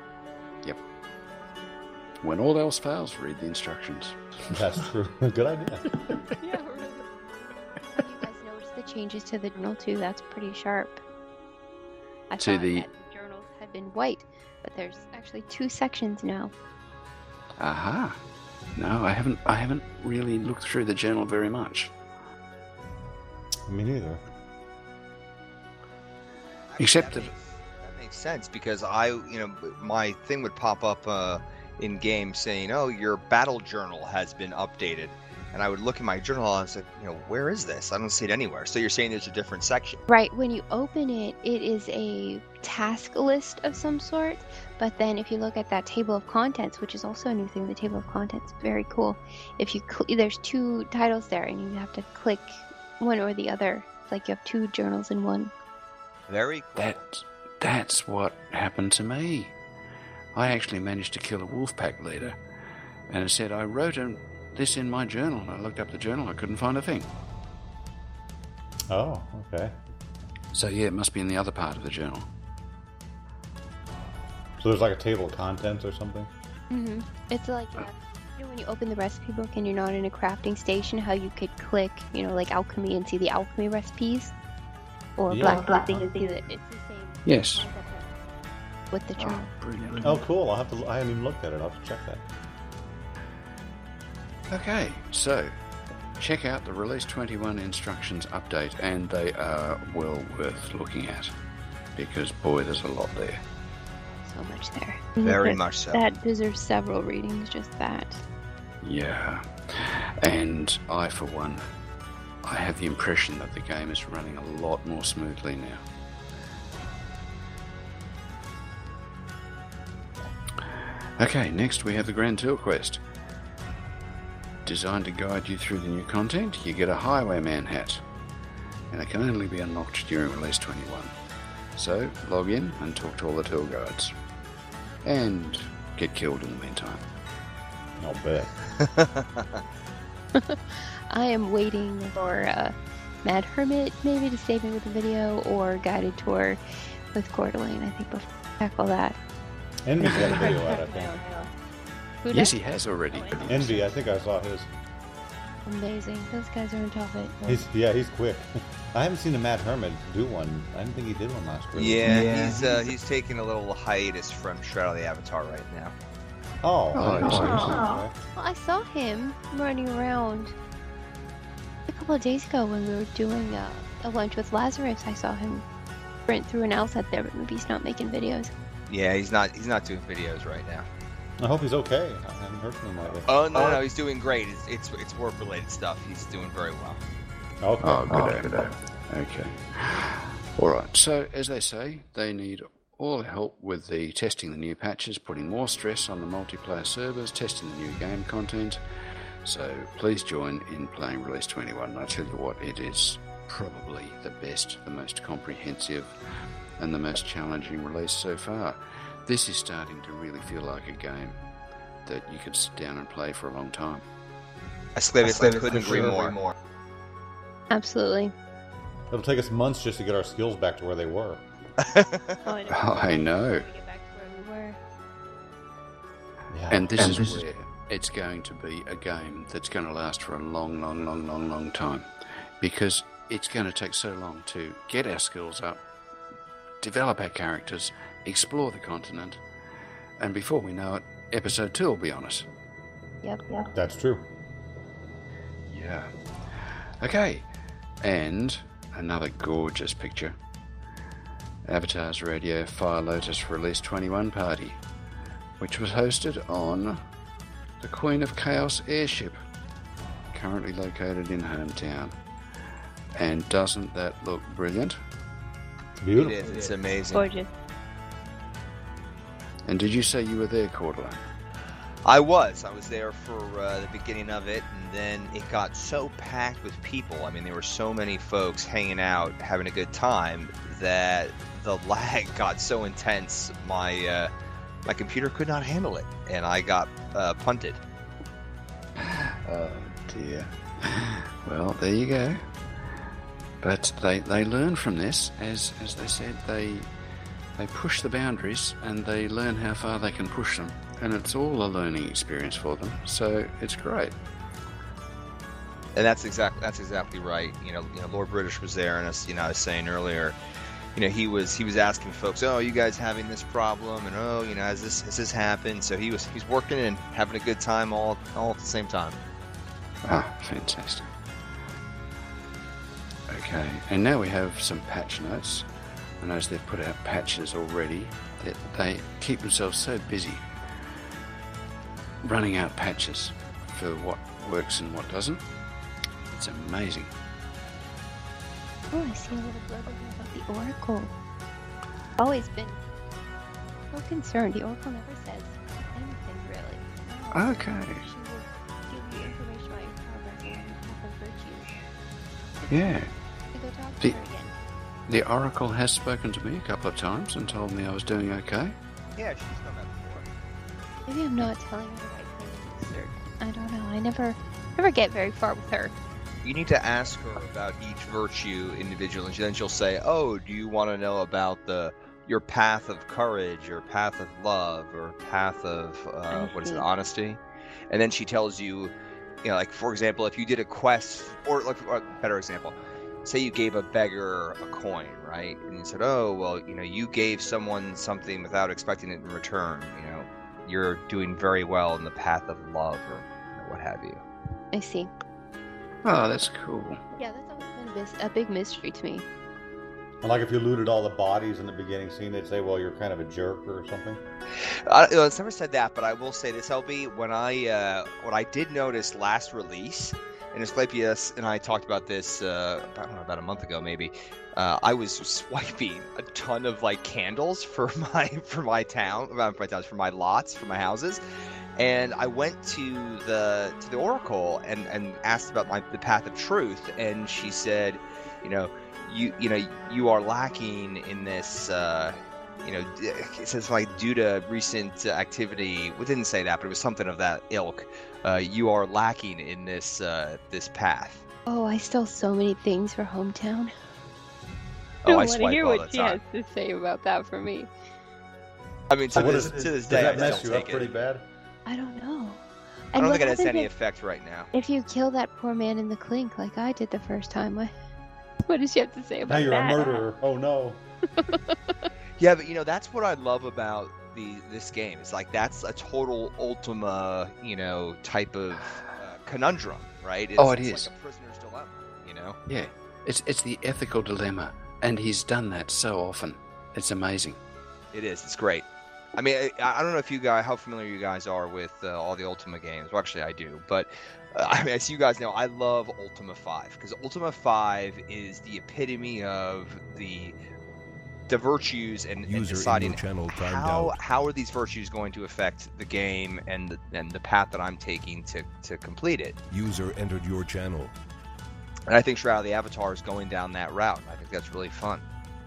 When all else fails, read the instructions. That's true. Good idea. Yeah, really. Have you guys noticed the changes to the journal too? That's pretty sharp. I To thought the- that the journals had been white, but there's actually two sections now. Aha. No, I haven't I haven't really looked through the journal very much. Me neither. Except that that- makes, that makes sense because I, you know, my thing would pop up uh, in game saying, "Oh, your battle journal has been updated," and I would look in my journal, and I was like, you know, where is this? I don't see it anywhere. So you're saying there's a different section? Right, when you open it, it is a task list of some sort, but then if you look at that table of contents, which is also a new thing, the table of contents, very cool. If you cl- there's two titles there, and you have to click one or the other. It's like you have two journals in one. Very cool. That, that's what happened to me. I actually managed to kill a wolf pack leader, and it said I wrote in, this in my journal. I looked up the journal, I couldn't find a thing. Oh, okay. So yeah, it must be in the other part of the journal. So there's like a table of contents or something? Mm-hmm. It's like, uh, you know, when you open the recipe book and you're not in a crafting station, how you could click, you know, like alchemy and see the alchemy recipes? Or Yeah. black blacksmithing and see that it's the same. Yes. concept with the journal. Oh, brilliant. Oh, cool. I'll have to. I haven't even looked at it. I'll have to check that. Okay, so check out the Release twenty-one instructions update, and they are well worth looking at, because boy, there's a lot there. So much there. Very That- much so. That deserves several readings, just that. Yeah, and I, for one, I have the impression that the game is running a lot more smoothly now. Okay, next we have the Grand Tour Quest. Designed to guide you through the new content, you get a Highwayman hat, and it can only be unlocked during Release twenty-one. So, log in and talk to all the tour guides. And get killed in the meantime. I'll bet. I am waiting for uh, Mad Hermit maybe to save me with a video, or guided tour with Coeur d'Alene. I think before I tackle that. Envy's got a video out, I think. Who Yes, does? he has already. Envy, I think I saw his. Amazing. Those guys are on top of it. He's yeah, he's quick. I haven't seen the Mad Hermit do one. I didn't think he did one last week. Yeah, Yeah. he's uh, he's taking a little hiatus from Shadow of the Avatar right now. Oh, Oh, I didn't I know. see. Okay. Well, I saw him running around a couple of days ago when we were doing uh, a lunch with Lazarus. I saw him sprint through an outset there, but maybe he's not making videos. Yeah, he's not he's not doing videos right now. I hope he's okay. I haven't heard from him lately. Oh no, no, he's doing great. It's it's, it's work related stuff. He's doing very well. Okay. Oh, good day. Okay. All right. So, as they say, they need all the help with the testing the new patches, putting more stress on the multiplayer servers, testing the new game content. So, please join in playing Release twenty-one. I tell you what, it is probably the best, the most comprehensive, and the most challenging release so far. This is starting to really feel like a game that you could sit down and play for a long time. I Slavis, I couldn't agree more. Absolutely. It'll take us months just to get our skills back to where they were. Oh, I know. I know. To get back to where we were. Yeah. And this And is this is- where it's going to be a game that's going to last for a long, long, long, long, long time. Because it's going to take so long to get our skills up, develop our characters, explore the continent, and before we know it, episode two will be on us. Yep. That's true. Yeah. Okay. And another gorgeous picture. Avatar's Radio Fire Lotus Release twenty-one party, which was hosted on the Queen of Chaos airship, currently located in Hometown. And doesn't that look brilliant? It's It beautiful. is. It's amazing. Gorgeous. And did you say you were there, Coeur d'Alene? I was. I was there for uh, the beginning of it, and then it got so packed with people. I mean, there were so many folks hanging out, having a good time, that the lag got so intense, my uh, my computer could not handle it, and I got uh, punted. Oh dear. Well, there you go. But they, they learn from this, as as they said, they they push the boundaries and they learn how far they can push them, and it's all a learning experience for them. So it's great. And that's exactly that's exactly right. You know, you know, Lord British was there, and as you know, I was saying earlier, you know, he was he was asking folks, oh, you guys having this problem, and oh, you know, has this has this happened? So he was he's working and having a good time all all at the same time. Ah, fantastic. Okay, and now we have some patch notes. I notice they've put out patches already. That they keep themselves so busy running out patches for what works and what doesn't. It's amazing. Oh, I see a little blurb about the Oracle. Always been so concerned. The Oracle never says anything, really. No, Okay. She will give you information about your progress and your path of virtues. Yeah. To go talk to The- her again. The Oracle has spoken to me a couple of times and told me I was doing okay. Yeah, she's done that before. Maybe I'm not telling her the right thing. Or I don't know. I never, never get very far with her. You need to ask her about each virtue individually, and then she'll say, "Oh, do you want to know about the your path of courage, or path of love, or path of uh, what is it, see. honesty?" And then she tells you, you know, like for example, if you did a quest, or like a better example, say you gave a beggar a coin, right? And you said, "Oh, well, you know, you gave someone something without expecting it in return. You know, you're doing very well in the path of love, or you know, what have you." I see. Oh, that's cool. Yeah, that's always been a, bis- a big mystery to me. And like if you looted all the bodies in the beginning scene, they'd say, well, you're kind of a jerk or something. I, you know, it's never said that, but I will say this, L B. When I uh, what I did notice last release, and Asclepius and I talked about this uh, I don't know, about a month ago maybe. Uh, I was swiping a ton of like candles for my for my town, not for my towns, for my lots, for my houses, and I went to the to the Oracle and, and asked about my the path of truth, and she said, you know, you you know you are lacking in this. Uh, You know, it says like due to recent activity. We didn't say that, but it was something of that ilk. Uh, you are lacking in this uh, this path. Oh, I stole so many things for hometown. Oh, I want to swipe hear all what the she time. has to say about that for me. I mean, to So what this, is- to this Does day, I that mess still you up take pretty it. bad? I don't know. I And don't what think it has happens any if, effect right now. if you kill that poor man in the clink like I did the first time? What, what does she have to say about Now you're that? a murderer. Oh no. Yeah, but you know that's what I love about the this game. It's like that's a total Ultima, you know, type of uh, conundrum, right? It's, Oh, it it's is. like a prisoner's dilemma, you know. Yeah. It's it's the ethical dilemma, and he's done that so often. It's amazing. It is. It's great. I mean, I, I don't know if you guys, how familiar you guys are with uh, all the Ultima games. Well, actually, I do. But uh, I mean, as you guys know, I love Ultima five because Ultima five is the epitome of the the virtues and, and User in deciding your channel timed how out. how are these virtues going to affect the game and the, and the path that I'm taking to to complete it. User entered your channel. And I think Shroud of the Avatar is going down that route. I think that's really fun.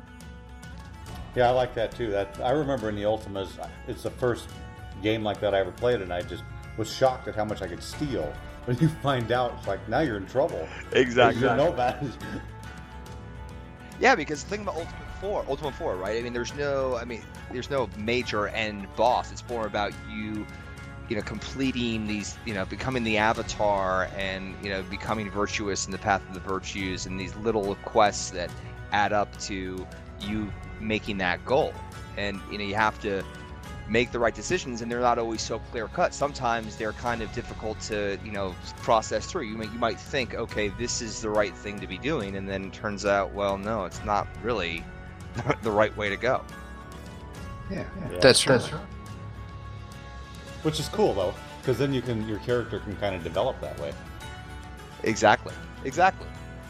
Yeah, I like that too. That I remember in the Ultimas, it's the first game like that I ever played, and I just was shocked at how much I could steal. When you find out, it's like now you're in trouble. Exactly. You know that. Yeah, because the thing about Ultimate Four, Ultimate Four, right? I mean, there's no, I mean, there's no major end boss. It's more about you, you know, completing these, you know, becoming the Avatar and you know, becoming virtuous in the path of the virtues, and these little quests that add up to you making that goal. And you know, you have to make the right decisions, and they're not always so clear cut. Sometimes they're kind of difficult to, you know, process through. You might, you might think, okay, this is the right thing to be doing, and then it turns out, well, no, it's not really the right way to go. Yeah, Yeah. that's right. Which is cool though, because then you can your character can kind of develop that way. Exactly. Exactly.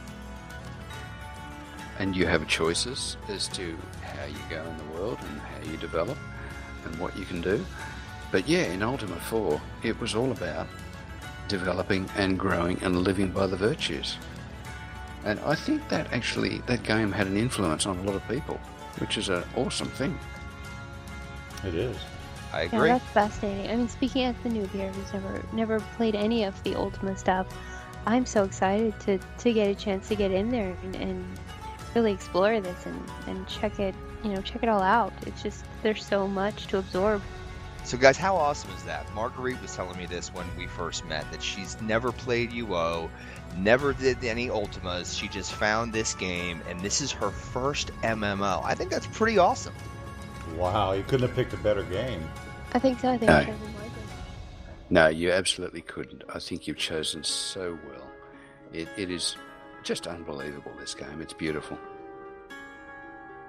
And you have choices as to how you go in the world and how you develop and what you can do. But yeah, in Ultima four, it was all about developing and growing and living by the virtues. And I think that actually, that game had an influence on a lot of people, which is an awesome thing. It is. I Yeah, agree. that's fascinating. I mean, speaking as the noob here who's never never played any of the Ultima stuff, I'm so excited to, to get a chance to get in there and, and really explore this and, and check it, you know, check it all out. It's just, there's so much to absorb. So, guys, how awesome is that? Marguerite was telling me this when we first met, that she's never played U O, never did any Ultimas. She just found this game, and this is her first M M O. I think that's pretty awesome. Wow, you couldn't have picked a better game. I think so. I think No. I've chosen wisely. No, you absolutely couldn't. I think you've chosen so well. It, it is just unbelievable, this game. It's beautiful.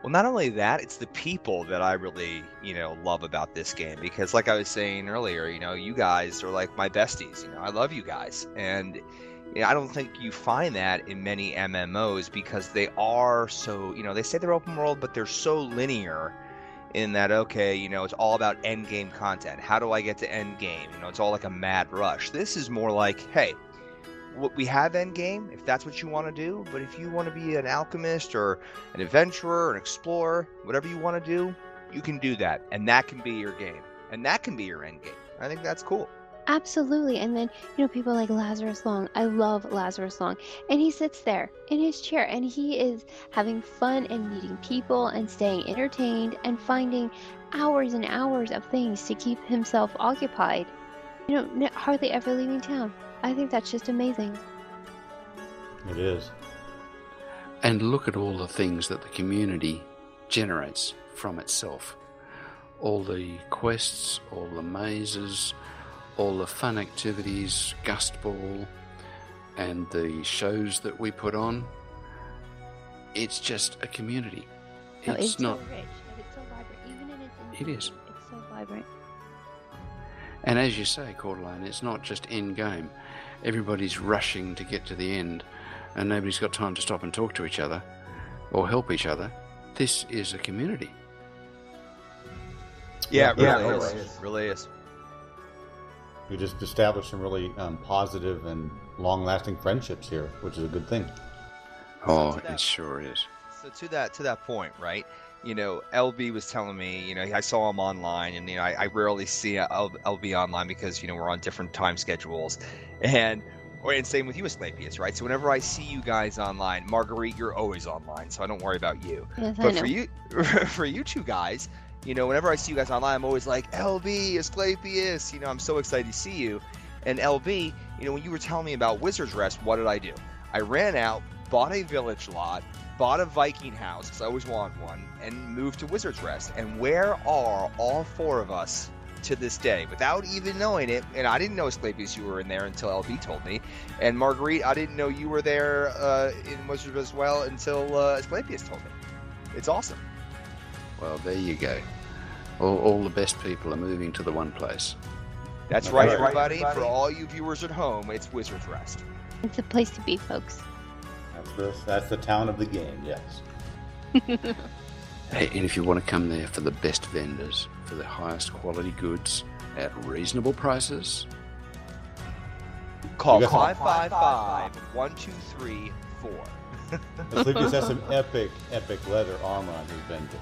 Well, not only that, it's the people that I really, you know, love about this game. Because like I was saying earlier, you know, you guys are like my besties. You know, I love you guys. And you know, I don't think you find that in many M M Os because they are so, you know, they say they're open world, but they're so linear in that, okay, you know, it's all about end game content. How do I get to end game? You know, it's all like a mad rush. This is more like, hey, what we have end game, if that's what you want to do, but if you want to be an alchemist or an adventurer, an explorer, whatever you want to do, you can do that. And that can be your game. And that can be your end game. I think that's cool. Absolutely. And then, you know, people like Lazarus Long. I love Lazarus Long. And he sits there in his chair and he is having fun and meeting people and staying entertained and finding hours and hours of things to keep himself occupied. You know, n- hardly ever leaving town. I think that's just amazing. It is. And look at all the things that the community generates from itself. All the quests, all the mazes, all the fun activities, Gust Ball, and the shows that we put on. It's just a community. No, It's, it's not. so rich. It's so vibrant. Even in its It is. infancy, It's so vibrant. And as you say, Cordeline, it's not just end game. Everybody's rushing to get to the end, and nobody's got time to stop and talk to each other or help each other. This is a community. Yeah, it Yeah, really it is. is. It really is. We just established some really um, positive and long-lasting friendships here, which is a good thing. Oh, to that- it sure is. So to that to that point, right? You know, L B was telling me, you know, I saw him online, and you know, I, I rarely see L- LB online because you know we're on different time schedules, and or and same with you, Asclepius, right? So whenever I see you guys online, Marguerite, you're always online, so I don't worry about you. Yes, I But know. for you, for you two guys, you know, whenever I see you guys online, I'm always like, L B, Asclepius, you know, I'm so excited to see you. And L B, you know, when you were telling me about Wizard's Rest, what did I do? I ran out, bought a village lot, bought a Viking house, because I always wanted one, and moved to Wizard's Rest. And where are all four of us to this day, without even knowing it? And I didn't know, Asclepius, you were in there until L B told me. And Marguerite, I didn't know you were there uh, in Wizard's Rest as well until uh, Asclepius told me. It's awesome. Well, there you go. All, all the best people are moving to the one place. That's That's right, right. everybody. For all you viewers at home, it's Wizard's Rest. It's a place to be, folks. That's the, that's the town of the game, yes. Hey, and if you want to come there for the best vendors, for the highest quality goods at reasonable prices, Call You got five five five, one two three four. Asclepius has some epic, epic leather armor on his bender.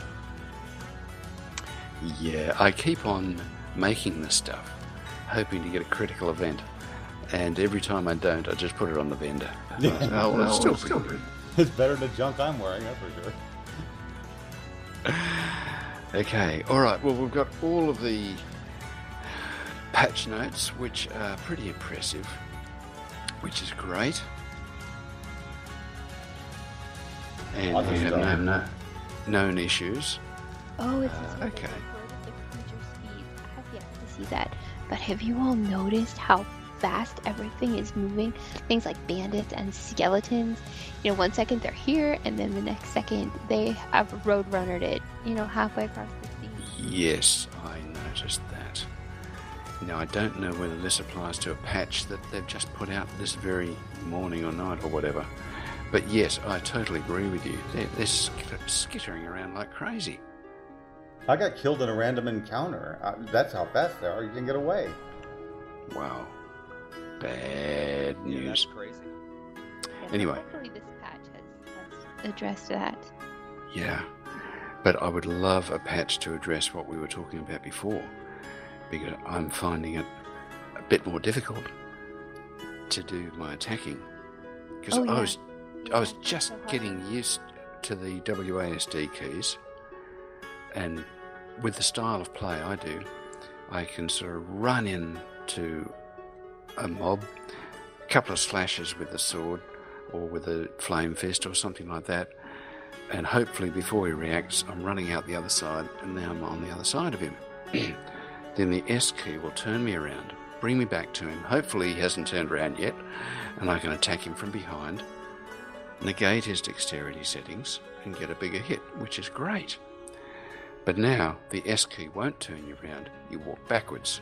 yeah, I keep on making this stuff, hoping to get a critical event. And every time I don't, I just put it on the vendor. Yeah. Oh, well, it's still pretty good. It's better than the junk I'm wearing, that's for sure. Okay, all right. Well, we've got all of the patch notes, which are pretty impressive, which is great. And Awesome we have stuff. no, no, known issues. Oh, it's Uh, uh, okay. okay. The creature speed. I have yet to see that. But have you all noticed how fast everything is moving? Things like bandits and skeletons. You know, one second they're here, and then the next second they have roadrunnered it. You know, halfway across the sea. Yes, I noticed that. Now, I don't know whether this applies to a patch that they've just put out this very morning or night or whatever. But yes, I totally agree with you. They're, they're skitter- skittering around like crazy. I got killed in a random encounter. Uh, that's how fast they are. You can get away. Wow. Bad Yeah, that's news. crazy. Yeah, so Anyway. hopefully this patch has, has addressed that. Yeah. But I would love a patch to address what we were talking about before, because I'm finding it a bit more difficult to do my attacking. Because Oh, I yeah. was I was Yeah, just so hard. getting used to the W A S D keys, and with the style of play I do, I can sort of run into a mob, a couple of slashes with the sword or with a flame fist or something like that, and hopefully before he reacts, I'm running out the other side, and now I'm on the other side of him. Then the S key will turn me around, bring me back to him. Hopefully he hasn't turned around yet, and I can attack him from behind. negate his dexterity settings and get a bigger hit, which is great. But now the S key won't turn you around, you walk backwards.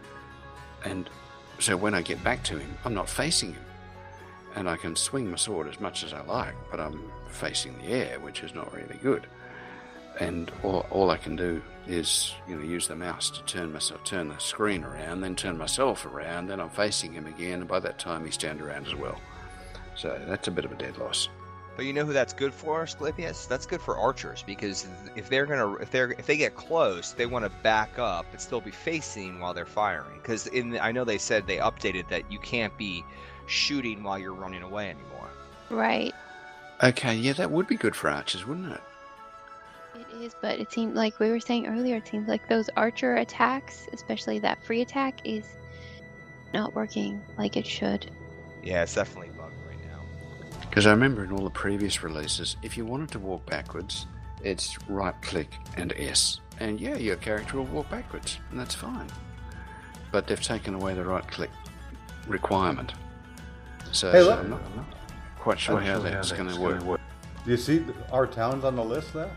And so when I get back to him, I'm not facing him. And I can swing my sword as much as I like, but I'm facing the air, which is not really good. And all, all I can do is, you know, use the mouse to turn myself, turn the screen around, then turn myself around, then I'm facing him again, and by that time he's turned around as well. So that's a bit of a dead loss. But you know who that's good for, Asclepius? That's good for archers, because if they're gonna, if they're, if they get close, they want to back up but still be facing while they're firing. Because in, the, I know they said they updated that you can't be shooting while you're running away anymore. Right. Okay, yeah, that would be good for archers, wouldn't it? It is, but it seemed like we were saying earlier, it seems like those archer attacks, especially that free attack, is not working like it should. Yeah, it's definitely bugged right now. Because I remember in all the previous releases, if you wanted to walk backwards, it's right-click and S. And yeah, your character will walk backwards, and that's fine. But they've taken away the right-click requirement. So, Hey, so look. I'm, not, I'm not quite sure how that's going to work. Do you see our towns on the list there?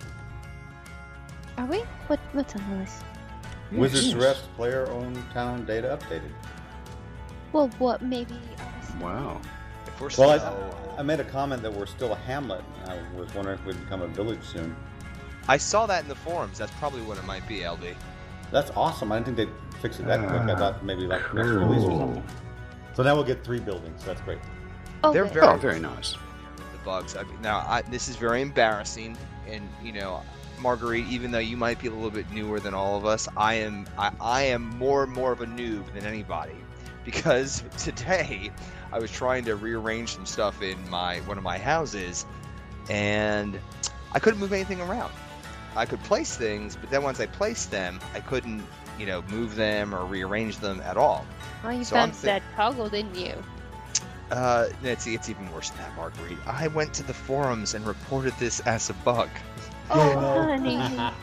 Are we? What? What's on the list? Wizard's Yes. Rest player-owned town data updated. Well, what? Maybe. Wow. If we're Well, still, I, I made a comment that we're still a hamlet. I was wondering if we'd become a village soon. I saw that in the forums. That's probably what it might be, L D. That's awesome. I didn't think they'd fix it that quick. I thought maybe like next Cool. release or something. So now we'll get three buildings. That's great. Oh, They're good. very- Oh, very nice. The bugs. I mean, now, I, this is very embarrassing, and you know, Marguerite, even though you might be a little bit newer than all of us, I am I, I am more and more of a noob than anybody, because today I was trying to rearrange some stuff in my one of my houses, and I couldn't move anything around. I could place things, but then once I placed them, I couldn't, you know, move them or rearrange them at all. Well, you So I'm found thi- that toggle, didn't you? Uh, it's it's even worse than that, Marguerite. I went to the forums and reported this as a bug. Oh, honey.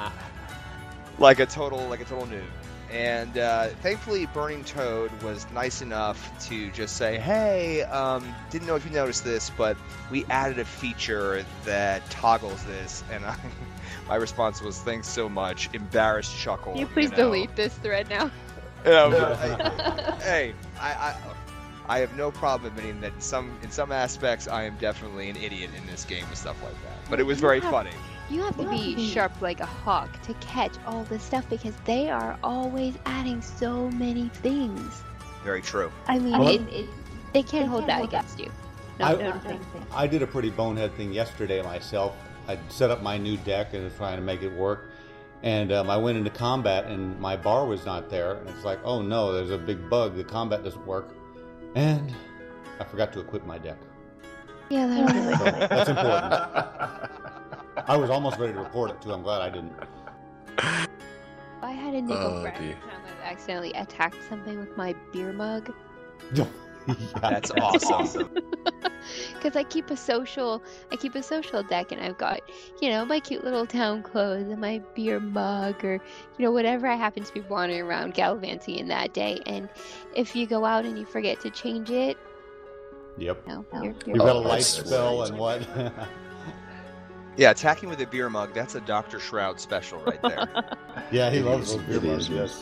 like a total like a total noob. And uh, thankfully, Burning Toad was nice enough to just say, "Hey, um, didn't know if you noticed this, but we added a feature that toggles this." And I, my response was, "Thanks so much." Embarrassed chuckle. Can you please know. delete this thread now? You know, but I- hey, I, I I have no problem admitting that in some in some aspects I am definitely an idiot in this game with stuff like that. But it was very funny. You have to be sharp like a hawk to catch all this stuff because they are always adding so many things. Very true. I mean, Well, it, it, they can't hold that against you. No, I- no, no. I did a pretty bonehead thing yesterday myself. I set up my new deck and was trying to make it work. And um, I went into combat and my bar was not there. And it's like, oh no, there's a big bug. The combat doesn't work. And I forgot to equip my deck. Yeah, that'll do So it. that's important. I was almost ready to report it too. I'm glad I didn't. I had a nickel Oh, friend dear. and I might have accidentally attacked something with my beer mug. Yeah, That's awesome. Because I keep a social, I keep a social deck, and I've got, you know, my cute little town clothes and my beer mug, or you know, whatever I happen to be wandering around gallivanting in that day. And if you go out and you forget to change it, Yep. you know, you're, We've you're got a Oh, light that's spell great. and what? Yeah, attacking with a beer mug, that's a Doctor Shroud special right there. Yeah, he It loves is, those beer it mugs, is. yes.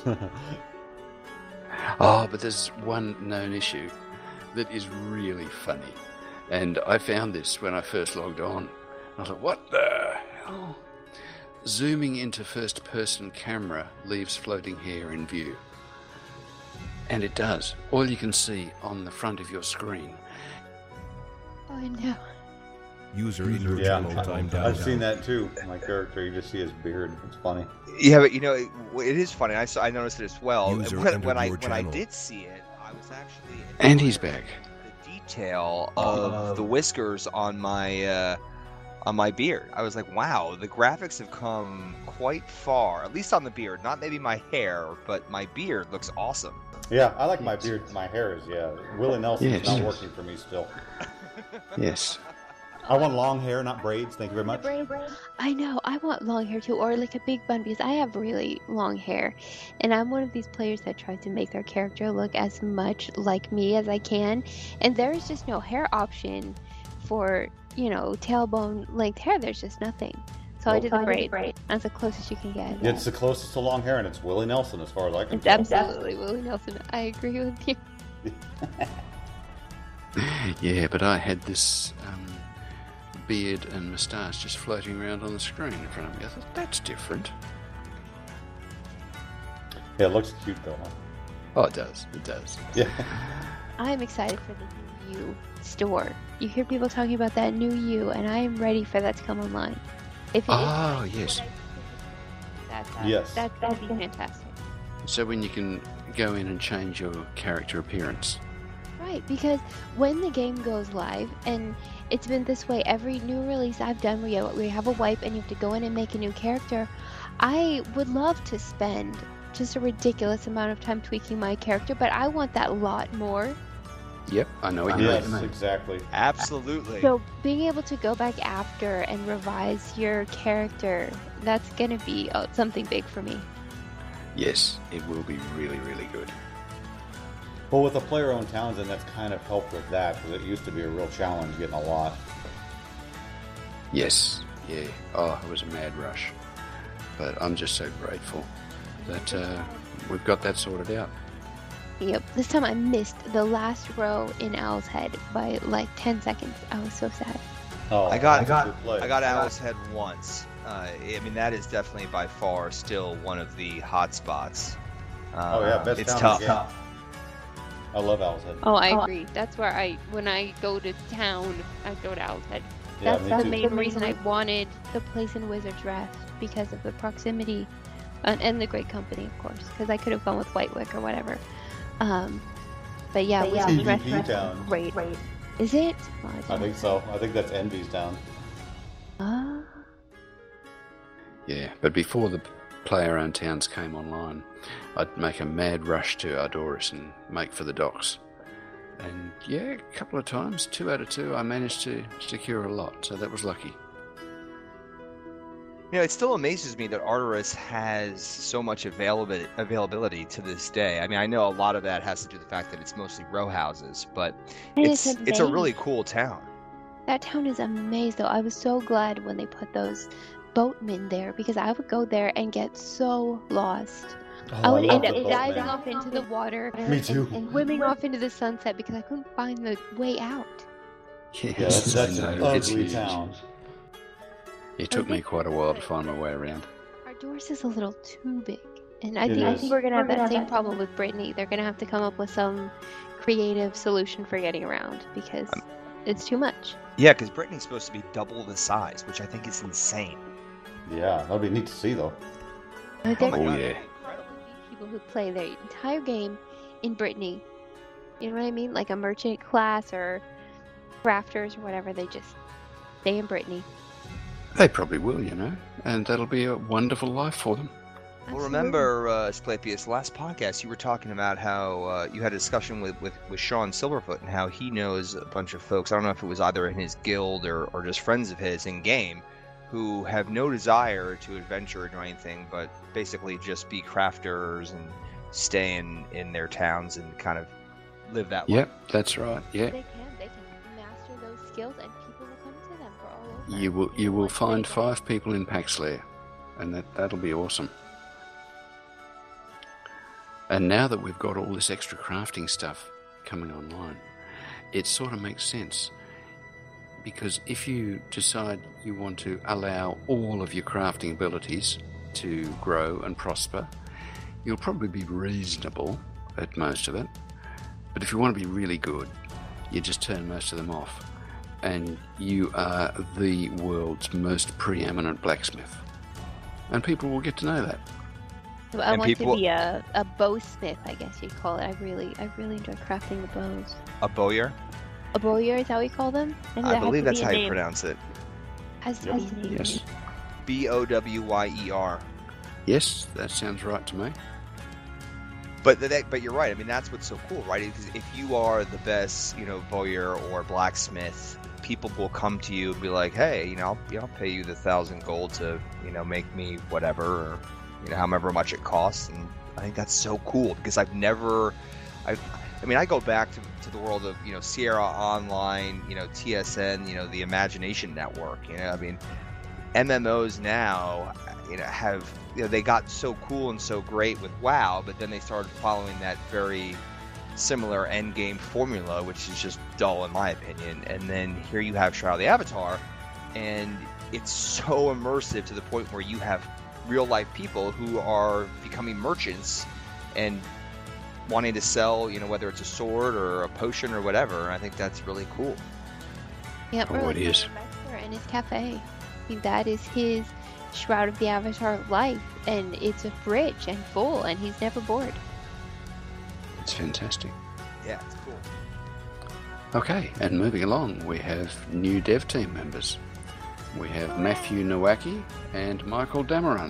Oh, but there's one known issue that is really funny. And I found this when I first logged on. I thought, what the hell? Zooming into first-person camera leaves floating hair in view. And it does. All you can see on the front of your screen. oh no. User in your Yeah, channel timed out. I've seen that too. My character, you just see his beard. It's funny. Yeah, but you know, it, it is funny. I saw, I noticed it as well. And User when, entered when I your when I channel. did see it, I was actually And he's back. the detail of the whiskers on my uh, on my beard. I was like, wow, the graphics have come quite far. At least on the beard, not maybe my hair, but my beard looks awesome. Yeah, I like my beard. My hair is, yeah. Willie Nelson's Yes. not working for me still. Yes. I want long hair, not braids. Thank you very much. I know, I want long hair too, or like a big bun, because I have really long hair. And I'm one of these players that tries to make their character look as much like me as I can. And there is just no hair option for you know, tailbone length hair, there's just nothing. So I did the braid. That's the closest you can get. It's the closest to long hair, and it's Willie Nelson as far as I can It's tell. absolutely Willie Nelson. I agree with you. Yeah, but I had this um, beard and moustache just floating around on the screen in front of me. I thought, that's different. Yeah, it looks cute though. Huh? Oh, it does. It does. Yeah. I'm excited for the new U store. You hear people talking about that new U, and I am ready for that to come online. If it Oh, is, yes. That's, uh, Yes. That, that'd be fantastic. So when you can go in and change your character appearance. Right, because when the game goes live, and it's been this way every new release I've done where you, where you have a wipe and you have to go in and make a new character, I would love to spend just a ridiculous amount of time tweaking my character, but I want that lot more. Yep, I know what you Yes, mean. exactly. Absolutely. So being able to go back after and revise your character, that's going to be uh, something big for me. Yes, it will be really, really good. Well, with the player-owned towns, and that's kind of helped with that, because it used to be a real challenge getting a lot. Yes, yeah. Oh, it was a mad rush. But I'm just so grateful that uh, we've got that sorted out. Yep, this time I missed the last row in Owl's Head by like ten seconds. I was so sad. Oh, I got, I that's a got, good play. I got Owl's Head once. Uh, I mean, that is definitely by far still one of the hot spots. Uh, Oh yeah, best it's town in tough. the game. I love Owl's Head. Oh, I agree. That's where I, when I go to town, I go to Owl's Head. Yeah, That's me the too. main reason I wanted the place in Wizard's Rest, because of the proximity, uh, and the great company, of course, because I could have gone with Whitewick or whatever. Um, but yeah, But yeah, Wizard's Rest PvP is town. great. Is it? Oh, I don't think so. I think that's Envy's town. know. Yeah, but before the player-owned towns came online, I'd make a mad rush to Ardoris and make for the docks. And yeah, a couple of times, two out of two, I managed to secure a lot, so that was lucky. You know, it still amazes me that Ardoris has so much availability availability to this day. I mean, I know a lot of that has to do with the fact that it's mostly row houses, but And it's it's it's a really amazing. cool town. That town is amazing, though. I was so glad when they put those boatmen there, because I would go there and get so lost. Oh, I would love end the up boat, diving man. off into the water Me too. and swimming off into the sunset because I couldn't find the way out. Yeah, that's, that's I an know, it's ugly huge. town. It took me quite a while to find my way around. Ardoris is a little too big, and I It think I is. think we're gonna have that same problem with Brittany. They're gonna have to come up with some creative solution for getting around because it's too much. Yeah, because Brittany's supposed to be double the size, which I think is insane. Yeah, that'd be neat to see though. But Oh there my are God. yeah. people who play their entire game in Brittany. You know what I mean? Like a merchant class or crafters or whatever. They just stay in Brittany. They probably will, you know, and that'll be a wonderful life for them. Well, remember, uh, Asclepius, last podcast you were talking about how uh, you had a discussion with, with, with Sean Silverfoot and how he knows a bunch of folks, I don't know if it was either in his guild or, or just friends of his in game, who have no desire to adventure or do anything, but basically just be crafters and stay in, in their towns and kind of live that life. Yep, that's right. Yeah, They can. They can master those skills, and people will come to them for all over. you will you will Like find anything. five people in Paxlair, and that that'll be awesome. And now that we've got all this extra crafting stuff coming online, it sort of makes sense. Because if you decide you want to allow all of your crafting abilities to grow and prosper, you'll probably be reasonable at most of it. But if you want to be really good, you just turn most of them off. And you are the world's most preeminent blacksmith. And people will get to know that. So I And want people- to be a, a bowsmith, I guess you'd call it. I really I really enjoy crafting the bows. A bowyer? A bowyer is how we call them? And I that has believe to that's be a how you name. pronounce it. Has to be a name. Yes. B O W Y E R. Yes, that sounds right to me. But that, but you're right. I mean, that's what's so cool, right? Because if you are the best, you know, bowyer or blacksmith, people will come to you and be like, "Hey, you know, I'll, you know, I'll pay you the thousand gold to, you know, make me whatever, or you know, however much it costs." And I think that's so cool because I've never, I've, I mean, I go back to, to the world of, you know, Sierra Online, you know, T S N, you know, the Imagination Network, you know, I mean, M M Os now, you know, have, you know, they got so cool and so great with WoW, but then they started following that very similar end game formula, which is just dull in my opinion. And then here you have Shroud of the Avatar, and it's so immersive to the point where you have real life people who are becoming merchants and wanting to sell, you know, whether it's a sword or a potion or whatever. And I think that's really cool. Yeah, Oh, or it like is. Investor and his cafe. I think that is his Shroud of the Avatar life, and it's rich and full, and he's never bored. It's fantastic. Yeah, it's cool. Okay, and moving along, we have new dev team members. We have Matthew Nowacki and Michael Dameron.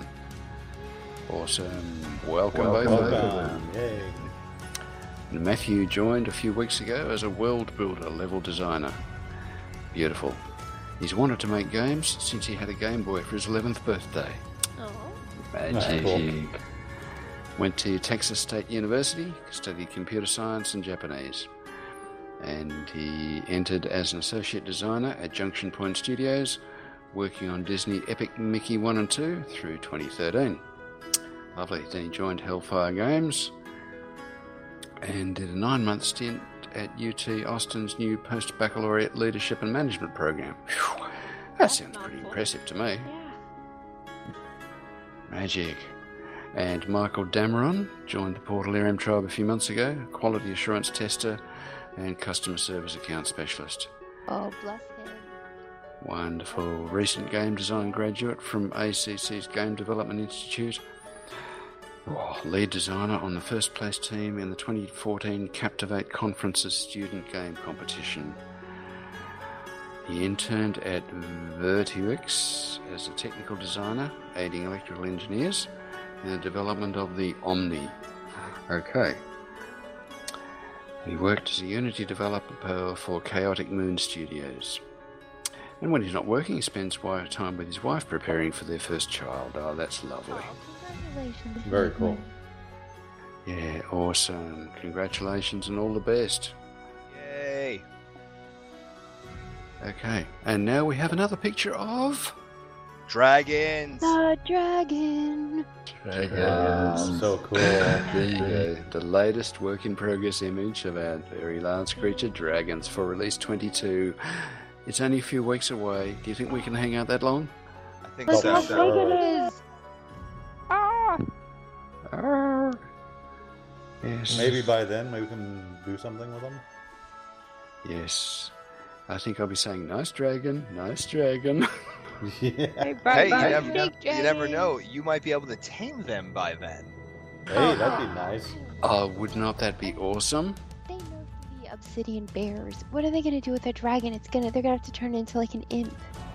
Awesome. Welcome, both of them. Welcome. Yay. And Matthew joined a few weeks ago as a world builder level designer. Beautiful. He's wanted to make games since he had a Game Boy for his eleventh birthday. Oh. Magic. Cool. Went to Texas State University, studied computer science and Japanese. And he entered as an associate designer at Junction Point Studios, working on Disney Epic Mickey one and two through twenty thirteen. Lovely. Then he joined Hellfire Games and did a nine-month stint at U T Austin's new post-baccalaureate leadership and management program. Whew. That sounds pretty impressive to me. Yeah. Magic. And Michael Dameron joined the Portalarium tribe a few months ago, quality assurance tester and customer service account specialist. Oh, bless him. Wonderful. Recent game design graduate from A C C's Game Development Institute. Oh, lead designer on the first place team in the twenty fourteen Captivate Conference's student game competition. He interned at Vertuix as a technical designer, aiding electrical engineers in the development of the Omni. Okay. He worked as a Unity developer for Chaotic Moon Studios. And when he's not working, he spends time with his wife preparing for their first child. Oh, that's lovely. Oh, congratulations. Very cool. Yeah, awesome. Congratulations and all the best. Yay! Okay, and now we have another picture of... Dragons! The dragon. Wow, so cool. There you go. The latest work-in-progress image of our very large creature, dragons, for release twenty-two. It's only a few weeks away. Do you think we can hang out that long? I think Look so. how so. big it is. Ah. Arr. Yes. Maybe by then we can do something with them. Yes. I think I'll be saying, nice dragon, nice dragon. Yeah. They brought Hey, you back never, big you never dragons. know. You might be able to tame them by then. Hey, that'd be nice. Oh, would not that be awesome? They nerfed the obsidian bears. What are they gonna do with their dragon? It's gonna they're gonna have to turn it into like an imp.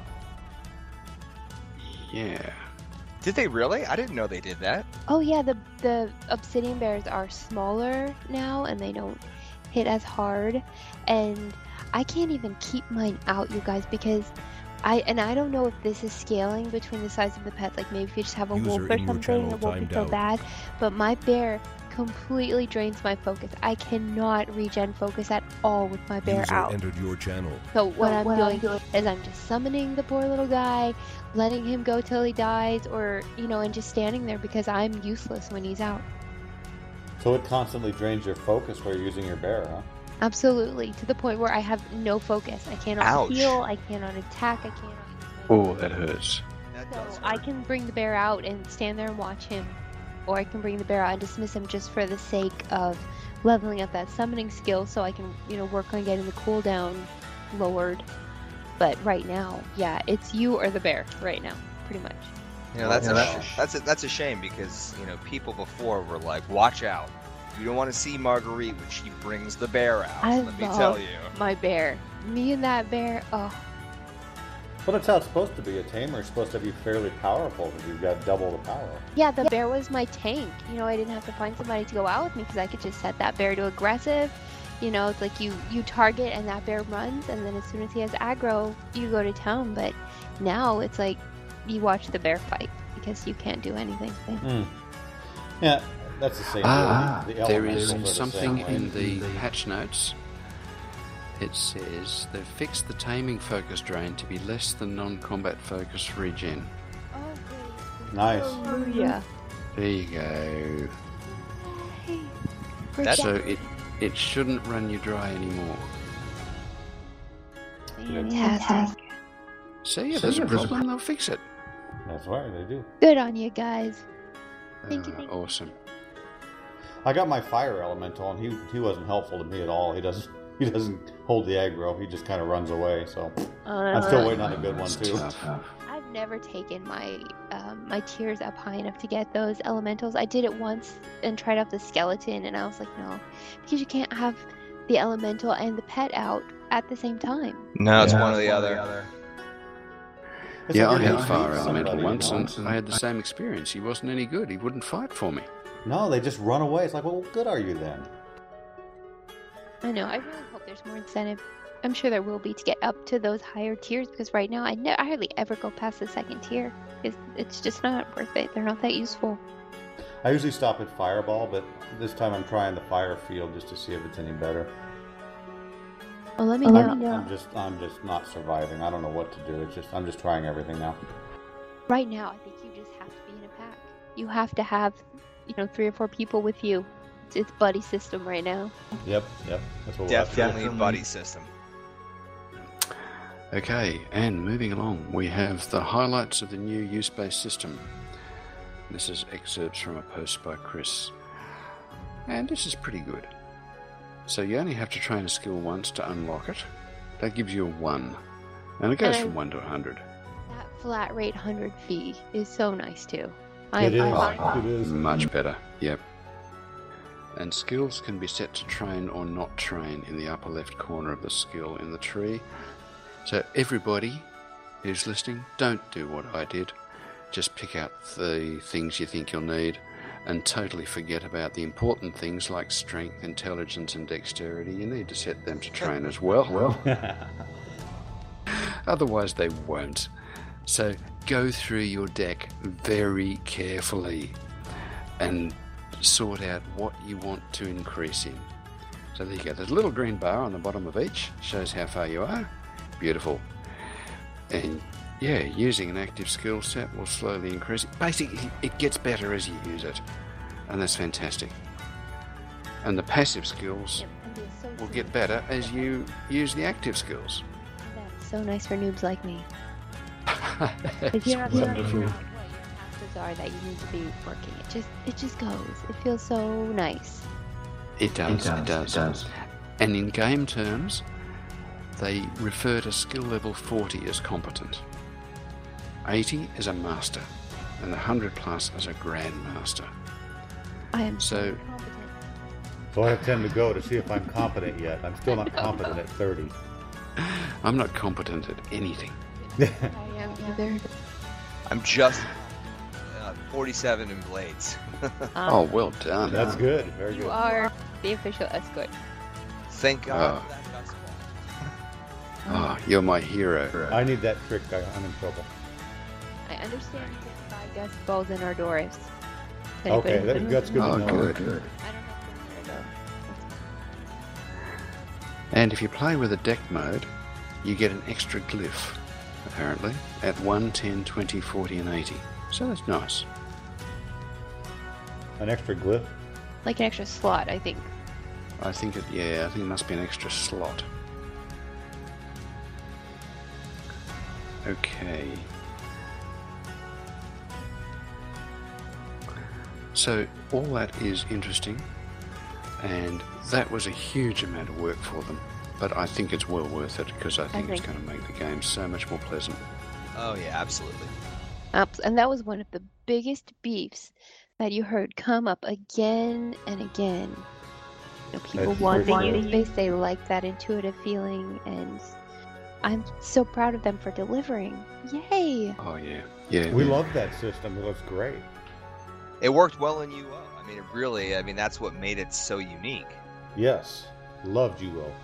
Yeah. Did they really? I didn't know they did that. Oh yeah, the the obsidian bears are smaller now and they don't hit as hard. And I can't even keep mine out, you guys, because I and I don't know if this is scaling between the size of the pet. Like maybe if you just have a User wolf or in your something, channel it won't be timed so out. bad. But my bear completely drains my focus. I cannot regen focus at all with my bear User out. entered your channel. So what So I'm what doing I'm doing- is I'm just summoning the poor little guy, letting him go till he dies, or you know, and just standing there because I'm useless when he's out. So it constantly drains your focus while you're using your bear, huh? Absolutely, to the point where I have no focus. I cannot Ouch. heal. I cannot attack. I cannot. Oh, that hurts. That So does I hurt. can bring the bear out and stand there and watch him, or I can bring the bear out and dismiss him just for the sake of leveling up that summoning skill, so I can, you know, work on getting the cooldown lowered. But right now, yeah, it's you or the bear right now, pretty much. You know, that's Wow. a, that's a, that's a shame because you know people before were like, "Watch out! You don't want to see Marguerite when she brings the bear out." I Let me love tell you. my bear, me and that bear. Oh, But it's how it's supposed to be. A tamer is supposed to be fairly powerful because you've got double the power. yeah, the bear was my tank. You know, I didn't have to find somebody to go out with me because I could just set that bear to aggressive. You know, it's like you you target and that bear runs, and then as soon as he has aggro, you go to town. But now it's like you watch the bear fight because you can't do anything. Hmm. Yeah, That's the same. Ah, the, the there is elementals are the something same way. in the patch notes. It says they've fixed the taming focus drain to be less than non-combat focus regen. Oh, goody. Nice. Hallelujah. There you go. Hey, we're That's- So back. it it shouldn't run you dry anymore. Fantastic. See, if there's a problem, they'll fix it. That's right, they do. Good on you guys. Thank you, Ah, thank you. awesome. I got my fire elemental, and he he wasn't helpful to me at all. He doesn't he doesn't hold the aggro. He just kind of runs away. So I'm still waiting on a good one That's too. tough. I've never taken my um, my tiers up high enough to get those elementals. I did it once and tried out the skeleton, and I was like, no, because you can't have the elemental and the pet out at the same time. No, it's Yeah, one or the other. It's Yeah, I like had you fire hate elemental somebody, once, you know? and I had the same experience. He wasn't any good. He wouldn't fight for me. No, they just run away. It's like, well, what good are you then? I know. I really hope there's more incentive. I'm sure there will be to get up to those higher tiers because right now I, ne- I hardly ever go past the second tier. It's, it's just not worth it. They're not that useful. I usually stop at fireball, but this time I'm trying the fire field just to see if it's any better. Well, let me I'm, know. I'm just I'm just not surviving. I don't know what to do. It's just I'm just trying everything now. Right now, I think you just have to be in a pack. You have to have, you know, three or four people with you. It's, it's buddy system right now. Yep, yep. That's what we'll have to do. Definitely buddy system. Okay, and moving along, we have the highlights of the new use-based system. This is excerpts from a post by Chris. And this is pretty good. So you only have to train a skill once to unlock it. That gives you a one. And it goes And I- from one to a hundred. That flat rate one hundred fee is so nice too. I It is. I- It is. Much better, yep. And skills can be set to train or not train in the upper left corner of the skill in the tree. So everybody who's listening, don't do what I did. Just pick out the things you think you'll need and totally forget about the important things like strength, intelligence and dexterity. You need to set them to train as well. Well, otherwise they won't. So go through your deck very carefully and sort out what you want to increase in. So there you go. There's a little green bar on the bottom of each. Shows how far you are. Beautiful. And yeah, using an active skill set will slowly increase it. Basically, it gets better as you use it. And that's fantastic. And the passive skills Yep, and it's so will simple. get better as you use the active skills. That's so nice for noobs like me. If It's you're not certain wonderful. about what your passives are that you need to be working, it just it just goes. It feels so nice. It does, it does. And in game terms, they refer to skill level forty as competent, eighty as a master, and one hundred plus as a grandmaster. I am So- so competent. So I have ten to go to see if I'm competent yet. I'm still not competent at thirty. I'm not competent at anything. I am either. I'm just uh, forty-seven in blades. Um, Oh, well done. That's good. Very You good. are the official escort. Thank God Oh. for that dust ball. Oh, you're my hero. I need that trick. I, I'm in trouble. I understand you can buy gust balls in Ardoris. Okay, that, that's good Oh, to know. good. I don't have to though. And if you play with a deck mode, you get an extra glyph, apparently, at one, ten, twenty, forty, and eighty. So that's nice. An extra glyph. Like an extra slot, I think. I think it, yeah, I think it must be an extra slot. Okay. So all that is interesting, and that was a huge amount of work for them. But I think it's well worth it because I think it's think- going to make the game so much more pleasant. Oh yeah, absolutely. Ups, and that was one of the biggest beefs that you heard come up again and again. You know, people That's want for the sure. use space, they like that intuitive feeling, and I'm so proud of them for delivering. Yay! Oh yeah, yeah. We love that system. It looks great. It worked well in U O. I mean, it really. I mean, that's what made it so unique. Yes. Loved you all.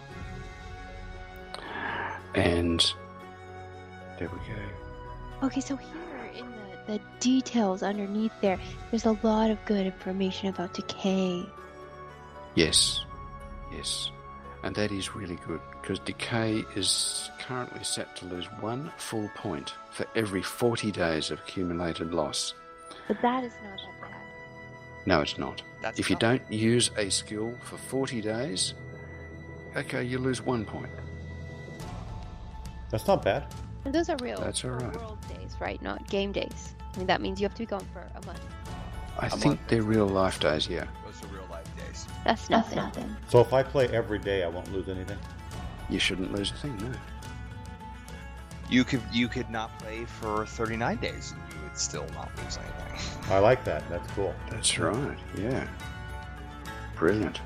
And there we go. Okay, so here in the the details underneath there. There's a lot of good information about decay. Yes, yes. And that is really good, because Decay is currently set to lose one full point for every forty days of accumulated loss. But that is not that bad. No, it's not. That's if you nothing. don't use a skill for forty days, okay, you lose one point. That's not bad. And those are real That's all right. world days, right? Not game days. I mean, that means you have to be gone for a month. I A think month. they're real life days, yeah. Those are real life days. That's nothing. So if I play every day, I won't lose anything? You shouldn't lose a thing, no. You could you could not play for thirty-nine days and you would still not lose anything. I like that. That's cool. That's right, yeah. Brilliant.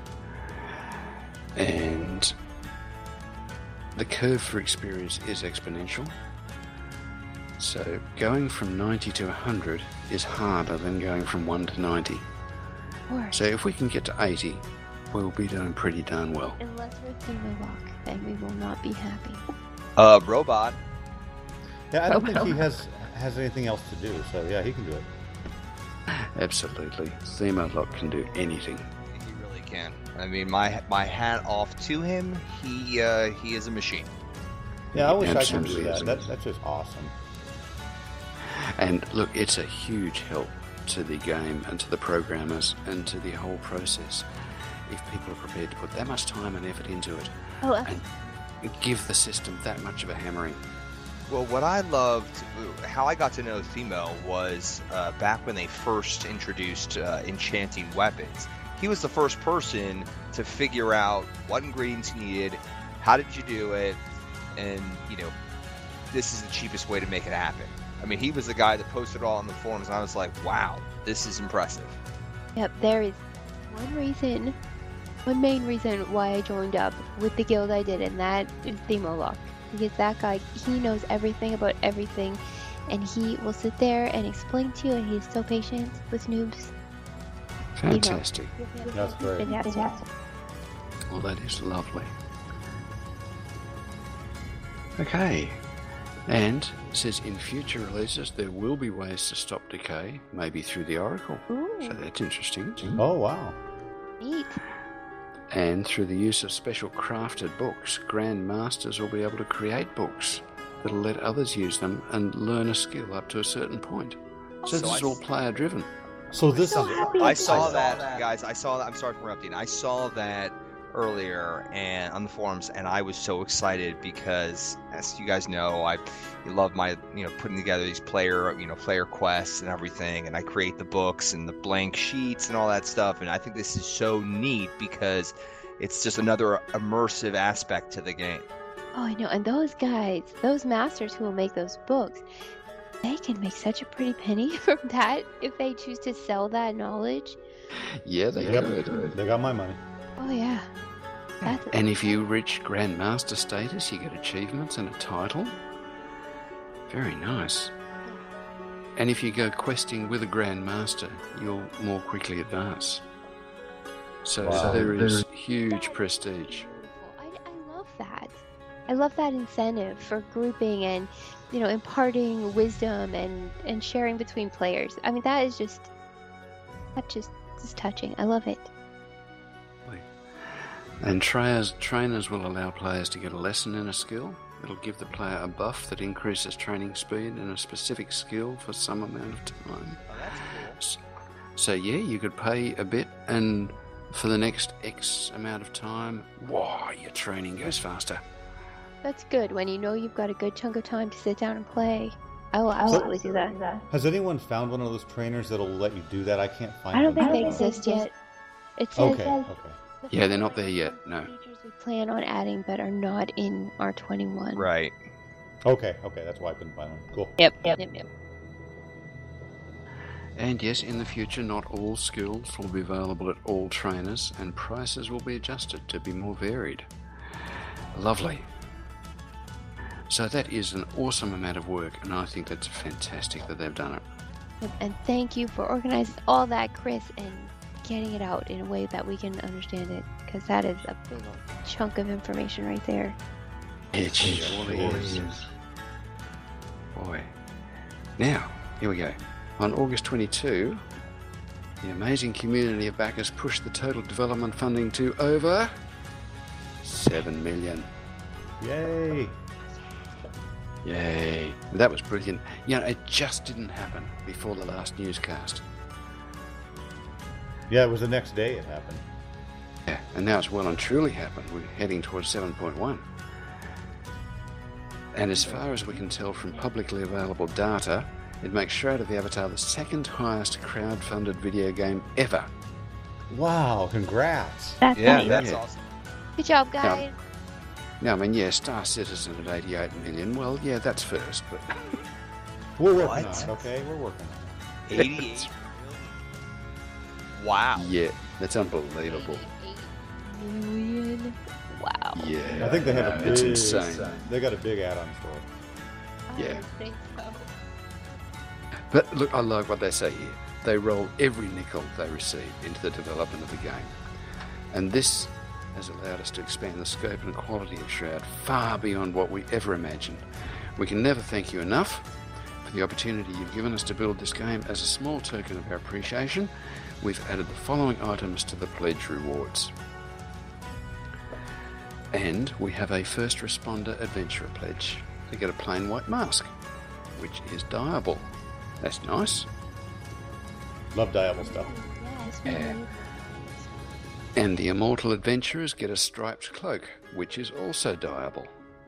And the curve for experience is exponential. So going from ninety to one hundred is harder than going from one to ninety. Worse. So if we can get to eighty, we'll be doing pretty darn well. Unless we're Thema Walk, then we will not be happy. Uh, robot. Yeah, I don't think Oh, he has has anything else to do. So yeah, he can do it. Absolutely. Thema Lock can do anything. He really can. I mean, my my hat off to him. He uh, he is a machine. Yeah, I wish I could do Absolutely that. isn't. that. That's just awesome. And look, it's a huge help to the game and to the programmers and to the whole process if people are prepared to put that much time and effort into it Oh, uh, and give the system that much of a hammering. Well, what I loved, how I got to know Themo was uh, back when they first introduced uh, enchanting weapons. He was the first person to figure out what ingredients you needed, how did you do it, and, you know, this is the cheapest way to make it happen. I mean, he was the guy that posted it all on the forums, and I was like, wow, this is impressive. yep, there is one reason, one main reason why I joined up with the guild I did, and that is Themo Lock. Because that guy, he knows everything about everything, and he will sit there and explain to you, and he's so patient with noobs. Fantastic. That's great. Fantastic. Well, that is lovely. Okay. And it says in future releases there will be ways to stop decay, maybe through the Oracle. Ooh, So that's interesting. Oh wow. neat. And through the use of special crafted books, Grand Masters will be able to create books that'll let others use them and learn a skill up to a certain point. So, So this I is all s- player driven. So this So is. happy I about saw that. that, guys. I saw that. I'm sorry for interrupting. I saw that earlier and on the forums, and I was so excited because, as you guys know, I love my you know putting together these player you know player quests and everything, and I create the books and the blank sheets and all that stuff. And I think this is so neat because it's just another immersive aspect to the game. Oh, I know. And those guys, those masters who will make those books, they can make such a pretty penny from that if they choose to sell that knowledge. Yeah, they Yep, could. they got my money. Oh, yeah. That's And if you reach Grand Master status, you get achievements and a title. Very nice. And if you go questing with a Grand Master, you'll more quickly advance. So Wow. there is huge prestige. beautiful. I, I love that. I love that incentive for grouping and, you know, imparting wisdom and, and sharing between players. I mean, that is just, that's just, just touching. I love it. And trainers, trainers will allow players to get a lesson in a skill. It'll give the player a buff that increases training speed in a specific skill for some amount of time. Oh, that's cool. So yeah, you could pay a bit, and for the next X amount of time, wow, your training goes faster. That's good when you know you've got a good chunk of time to sit down and play. I will absolutely do that. Has anyone found one of those trainers that'll let you do that? I can't find. I don't one. think they exist yet. It says Okay. Okay. the Yeah, they're not there yet, no. features we plan on adding but are not in R twenty-one. Right. Okay. Okay. That's why I couldn't find one. Cool. Yep, yep, yep, yep. And yes, in the future, not all skills will be available at all trainers, and prices will be adjusted to be more varied. Lovely. So that is an awesome amount of work, and I think that's fantastic that they've done it. Yep, and thank you for organizing all that, Chris, and getting it out in a way that we can understand it, because that is a big old chunk of information right there. It surely is. Boy. Now, Here we go. On August twenty-second, the amazing community of backers pushed the total development funding to over seven million. Yay! Yay. That was brilliant. You know, it just didn't happen before the last newscast. Yeah, it was the next day it happened. Yeah, and now it's well and truly happened. We're heading towards seven point one. And as far as we can tell from publicly available data, it makes Shroud of the Avatar the second highest crowd-funded video game ever. Wow, congrats. That's Yeah, nice. that's Yeah. awesome. Good job, guys. Now, I mean, yeah, Star Citizen at eighty-eight million. Well, yeah, that's first, but We're working What? on it, okay? We're working on eighty-eight million. Wow. yeah, that's unbelievable. eighty-eight million. Wow. Yeah, it. I think they have a big... it's insane. They got a big add-on for it. I Yeah. don't think so. But look, I like what they say here. They roll every nickel they receive into the development of the game. And this has allowed us to expand the scope and quality of Shroud far beyond what we ever imagined. We can never thank you enough for the opportunity you've given us to build this game. As a small token of our appreciation, we've added the following items to the pledge rewards. And we have a first responder adventurer pledge. They get a plain white mask, which is dyeable. That's nice. Love dyeable stuff. Yes, Yeah. really. And the immortal adventurers get a striped cloak, which is also dyeable.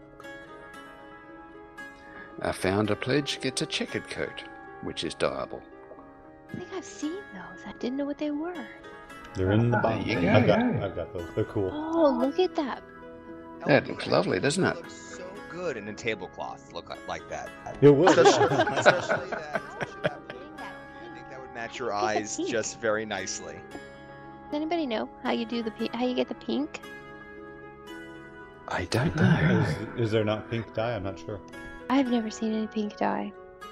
Our founder pledge gets a checkered coat, which is dyeable. I think I've seen those. I didn't know what they were. They're in the There box. you go. I've got, I've got those. They're cool. Oh, look at that. That looks lovely, doesn't it? Looks so good in a tablecloth. Look like, like that. It will. Especially, especially that. Especially that Getting that I think that would match your Look at the eyes pink. just very nicely. Does anybody know how you do the pi- how you get the pink? I don't know. Is, is there not pink dye? I'm not sure. I've never seen any pink dye.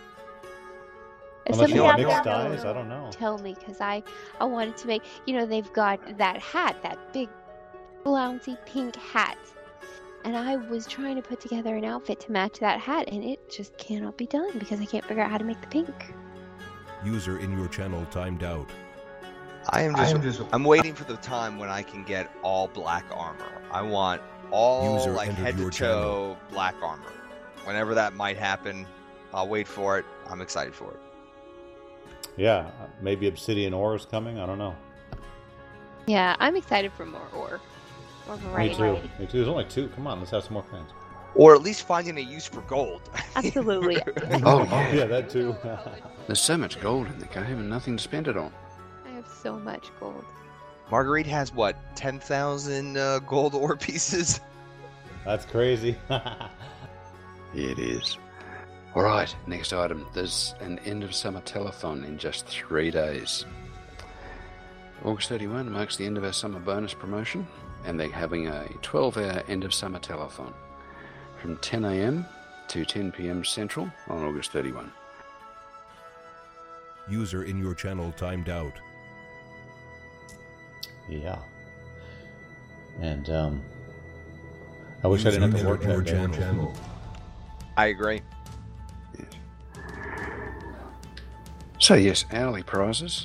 If Unless you somebody want out mixed there dyes, knows, I don't know. tell me, because I, I wanted to make, you know, they've got that hat, that big, flouncy pink hat. And I was trying to put together an outfit to match that hat, and it just cannot be done because I can't figure out how to make the pink. User in your channel timed out. I am just, I'm waiting for the time when I can get all black armor. I want all User like entered head to your toe black armor. Whenever that might happen, I'll wait for it. I'm excited for it. Yeah, maybe Obsidian Ore is coming. I don't know. Yeah, I'm excited for more ore. More Me variety. too. Me too. There's only two. Come on, let's have some more friends. Or at least finding a use for gold. Absolutely. Oh, yeah. Yeah, that too. There's so much gold in the game and nothing to spend it on. I have so much gold. Marguerite has what, ten thousand uh, gold ore pieces? That's crazy. It is. All right, next item. There's an end of summer telethon in just three days. August thirty-first marks the end of our summer bonus promotion, and they're having a twelve hour end of summer telethon from ten a m to ten p m Central on August thirty-first. User in your channel timed out. Yeah. And um, I wish I didn't have to work that day. channel. I agree. So yes, hourly prizes.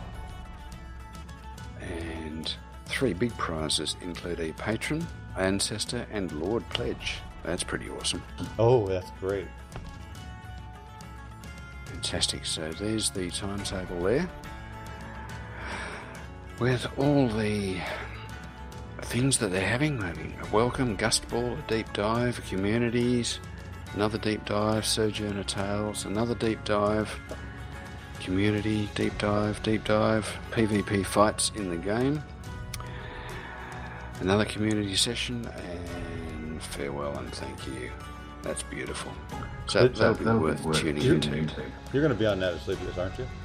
And three big prizes include a patron, ancestor, and lord pledge. That's pretty awesome. Oh, that's great. Fantastic. So there's the timetable there. With all the things that they're having, having a welcome, Gust Ball, a deep dive, communities, another deep dive, Sojourner Tales, another deep dive, community, deep dive, deep dive, PvP fights in the game, another community session, and farewell and thank you. That's beautiful. So That- that'll that- be that'll worth be worth tuning tuning into. You're going to be on Net Sleepless, aren't you?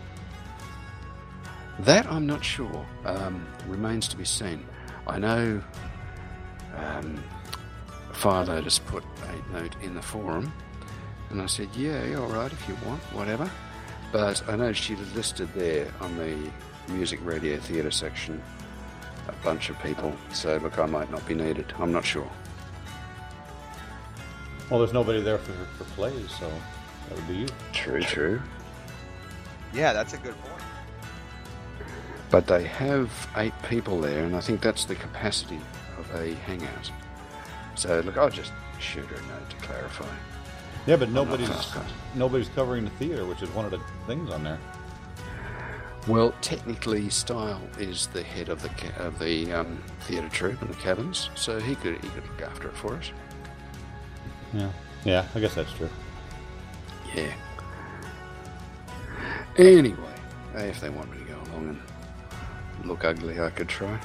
That I'm not sure. Um, remains to be seen. I know um, Firelotus put a note in the forum, and I said, yeah, yeah, all right, if you want, whatever. But I know she listed there on the music, radio, theatre section a bunch of people. So, look, I might not be needed. I'm not sure. Well, there's nobody there for, for plays, so that would be you. True, true. Yeah, that's a good point. But they have eight people there, and I think that's the capacity of a hangout. So, look, I'll just shoot her a note to clarify. Yeah, but I'm not nobody's fast cut. nobody's covering the theater, which is one of the things on there. Well, technically, Style is the head of the ca- of the um, theatre troupe and the cabins, so he could he could look after it for us. Yeah, yeah, I guess that's true. Yeah. Anyway, if they want me to go along and look ugly, I could try.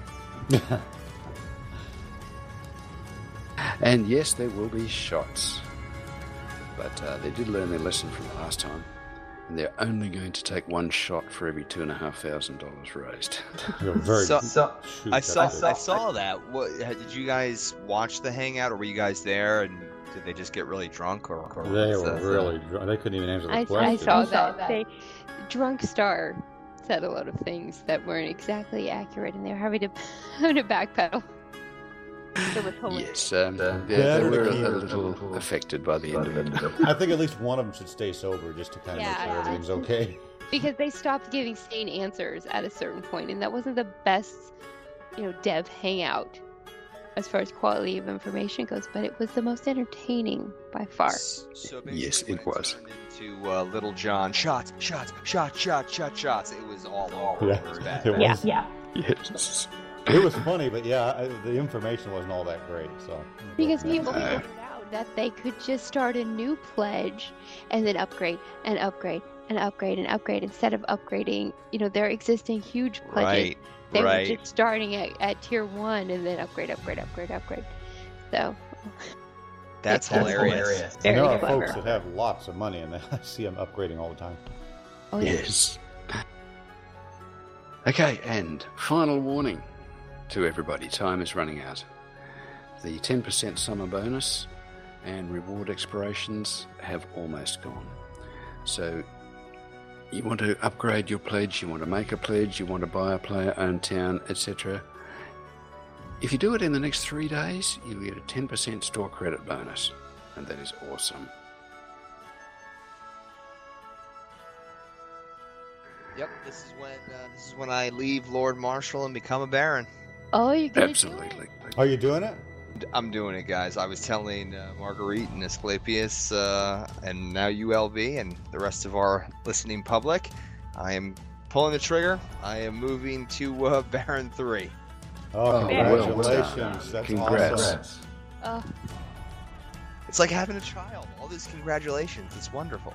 And yes, there will be shots. But uh, they did learn their lesson from the last time. And they're only going to take one shot for every two and a half thousand dollars raised. You're very So- shoot, I saw that's I good. saw that. What did you guys watch the hangout, or were you guys there? And did they just get really drunk, or, or They what's were the- really drunk. They couldn't even answer the I, question. I saw that. They, Drunk Star said a lot of things that weren't exactly accurate, and they were having to having to backpedal. It was hilarious. Yes, um, yeah, Yeah, they were a, the key a was little affected by the end of it. I think at least one of them should stay sober just to kind of Yeah, make sure yeah. everything's okay. Because they stopped giving sane answers at a certain point, and that wasn't the best, you know, dev hangout as far as quality of information goes, but it was the most entertaining by far. So basically Yes, when it was. turned into uh, Little John shots, shots, shots, shots, shots, shots. It was all over. Yeah, It was bad. it Yeah. was. Yeah. Yes. It was funny, but yeah, I, the information wasn't all that great. So Because people No. figured out that they could just start a new pledge and then upgrade and upgrade and upgrade and upgrade instead of upgrading, you know, their existing huge pledges. Right, They right. were just starting at, at tier one and then upgrade, upgrade, upgrade, upgrade. So That's That's hilarious. And very there are clever. folks that have lots of money, and they, I see them upgrading all the time. Oh, yeah. Yes. Okay, and final warning to everybody. Time is running out. The ten percent summer bonus and reward expirations have almost gone. So you want to upgrade your pledge, you want to make a pledge, you want to buy a player-owned town, et cetera. If you do it in the next three days, you'll get a ten percent store credit bonus, and that is awesome. Yep, this is when uh, this is when I leave Lord Marshall and become a Baron. Oh, you're gonna do Absolutely. Are you doing it? I'm doing it, guys. I was telling uh, Marguerite and Asclepius, uh, and now U L B and the rest of our listening public, I am pulling the trigger. I am moving to uh, Baron three. Oh, Oh, well congratulations! done. That's Congrats. awesome. it. Oh, It's like having a child. All these congratulations. It's wonderful.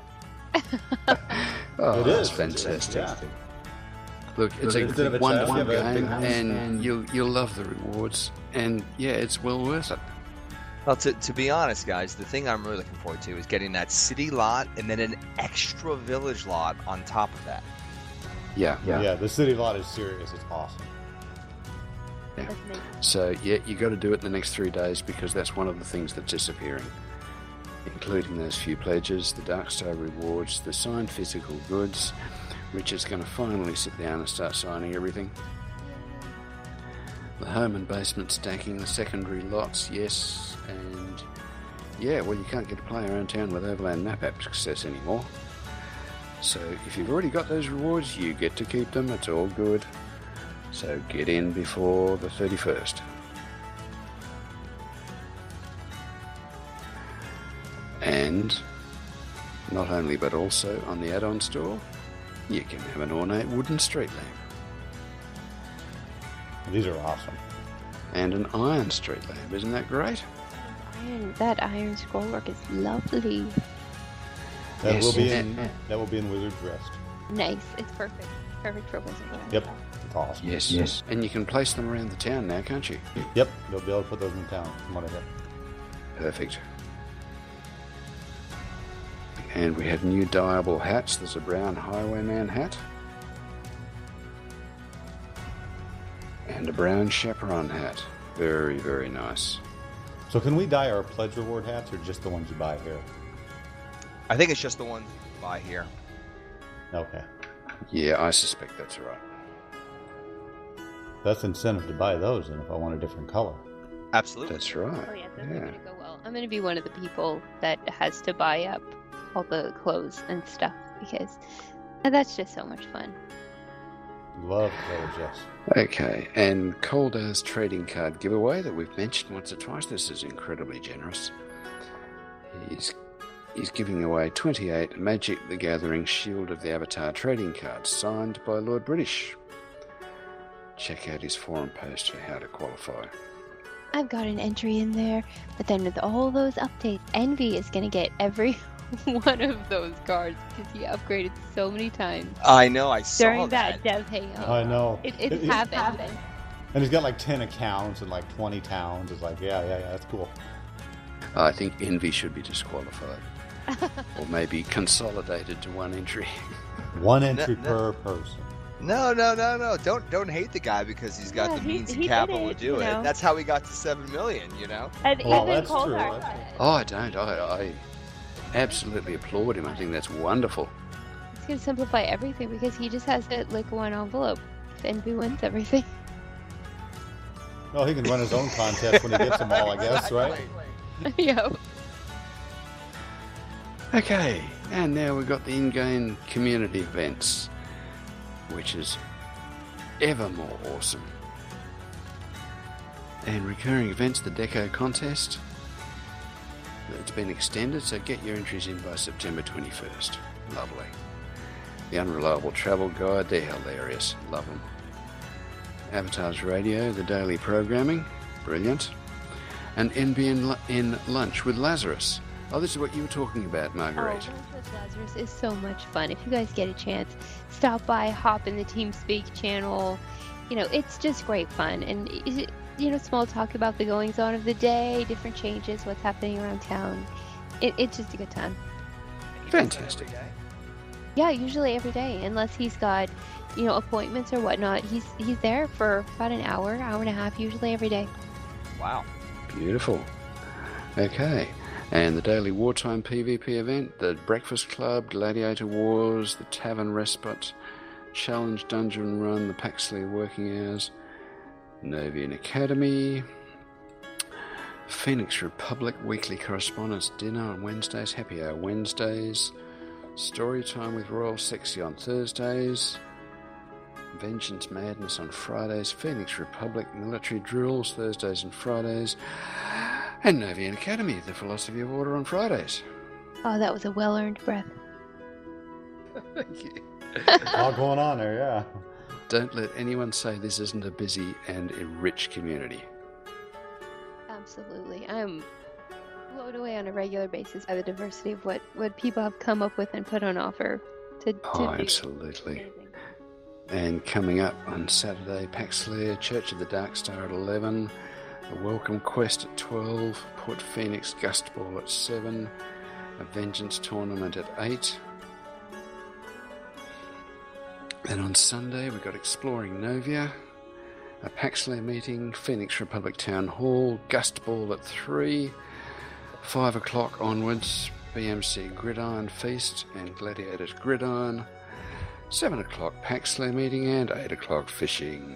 Oh, It that's is. fantastic. Yeah. Look, it's a Instead of a wonderful child, you have a big game, house and and- you'll you'll love the rewards, and yeah, it's well worth it. Well, to, to be honest, guys, the thing I'm really looking forward to is getting that city lot and then an extra village lot on top of that. Yeah. Yeah. Yeah, the city lot is serious. It's awesome. that's amazing. So yeah, you got to do it in the next three days because that's one of the things that's disappearing, including those few pledges, the Darkstar rewards, the signed physical goods. Richard's going to finally sit down and start signing everything. The home and basement stacking, the secondary lots, yes, and yeah, well, you can't get a player around town with Overland Map access anymore. So if you've already got those rewards, you get to keep them. It's all good. So get in before the thirty-first. And not only but also on the add-on store, you can have an ornate wooden street lamp These are awesome. and an iron street lamp. Isn't that great? Iron, that iron scrollwork is lovely. That Yes. will be Yeah. in that will be in Wizard's Rest. Nice. It's perfect. Perfect for Wizard Rest. Yep, it's awesome. Yes. Yes. And you can place them around the town now, can't you? Yep, you'll be able to put those in town. From what I hear. Perfect. And we have new dyeable hats. There's a brown highwayman hat. And a brown chaperone hat. Very, very nice. So can we dye our pledge reward hats, or just the ones you buy here? I think it's just the ones you buy here. Okay, Yeah, I suspect that's right. that's incentive to buy those. And if I want a different color, Absolutely. That's right. Oh yeah, those are Yeah. gonna go well. I'm gonna be one of the people that has to buy up all the clothes and stuff because And that's just so much fun. Love those, yes. Okay, and Coldar's trading card giveaway that we've mentioned once or twice. This is incredibly generous. He's he's giving away twenty-eight Magic the Gathering Shield of the Avatar trading cards signed by Lord British. Check out his forum post for how to qualify. I've got an entry in there, but then with all those updates, Envy is going to get every one of those cards because he upgraded so many times I know, I saw during that. that dev hangout. I know. It, it's It- it- happened. And he's got like ten accounts and like twenty towns. It's like, yeah, yeah, yeah, that's cool. I think Envy should be disqualified. Or maybe consolidated to one entry. One entry no. per person. No, no, no, no. Don't don't hate the guy because he's got Yeah, the he- means he and did capital it, to do you it. know. That's how he got to seven million, you know? And Well, even that's true, Coldar that's said, Oh, I don't. I, I absolutely applaud him. I think that's wonderful. it's going to simplify everything because he just has to lick one envelope. Envy wins everything. Well, he can run his own contest when he gets them all, I guess, right? Yep. Okay, and now we've got the in-game community events, which is ever more awesome. And recurring events, the Deco contest. It's been extended, so get your entries in by September twenty-first. Lovely. The Unreliable Travel Guide, they're hilarious. Love them. Avatars Radio, the daily programming. Brilliant. And N B N Lu- in Lunch with Lazarus. Oh, this is what you were talking about, Oh, Marguerite. Lunch with Lazarus is so much fun. If you guys get a chance, stop by, hop in the TeamSpeak channel. You know, it's just great fun. And, it- you know, small talk about the goings on of the day, different changes, what's happening around town. It, it's just a good time. Fantastic. Yeah, usually every day, unless he's got, you know, appointments or whatnot. He's he's there for about an hour, hour and a half, usually every day. Wow. Beautiful. Okay. And the daily wartime PvP event, the Breakfast Club, Gladiator Wars, the Tavern Respite, Challenge Dungeon Run, the Paxley Working Hours, Novian Academy, Phoenix Republic Weekly Correspondence Dinner on Wednesdays, Happy Hour Wednesdays, Story Time with Royal Sexy on Thursdays, Vengeance Madness on Fridays, Phoenix Republic Military Drills Thursdays and Fridays, and Novian Academy, the Philosophy of Order on Fridays. Oh, that was a well-earned breath. Thank you. All going on there, yeah. Don't let anyone say this isn't a busy and a rich community. Absolutely. I'm blown away on a regular basis by the diversity of what, what people have come up with and put on offer. To, to Oh, do. absolutely. Amazing. And coming up on Saturday, Paxlair, Church of the Dark Star at eleven, a Welcome Quest at twelve, Port Phoenix Gust Ball at seven, a Vengeance Tournament at eight. And on Sunday, we've got Exploring Novia, a Paxlair meeting, Phoenix Republic Town Hall, Gust Ball at three, five o'clock onwards, B M C Gridiron Feast and Gladiators Gridiron, seven o'clock Paxlair meeting, and eight o'clock fishing.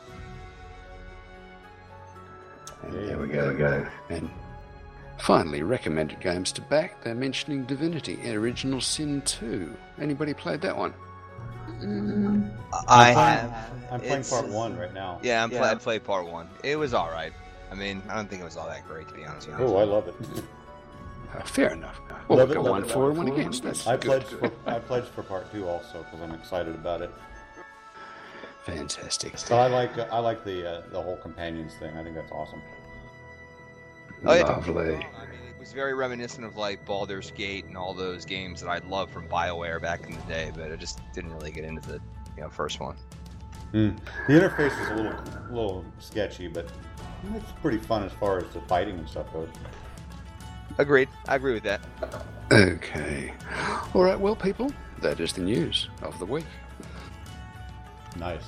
And There there we we go. go. And finally, recommended games to back. They're mentioning Divinity Original Sin two. Anybody played that one? Mm, I I'm playing- have. I'm playing It's- part one right now. Yeah, I'm play, I played part one. It was all right. I mean, I don't think it was all that great, to be honest with you. Oh, I love it. Uh, fair enough. Well, Love we've it, got love one it, for love and it. one against. That's I good. pledged for I pledged for part two also because I'm excited about it. Fantastic. So I like I like the uh, the whole companions thing. I think that's awesome. Oh, yeah. Lovely. I mean, it was very reminiscent of like Baldur's Gate and all those games that I loved from BioWare back in the day, but I just didn't really get into the you know first one. Mm. The interface is a little little sketchy, but it's pretty fun as far as the fighting and stuff goes. Agreed. I agree with that. Okay. All right, well, people, that is the news of the week. Nice.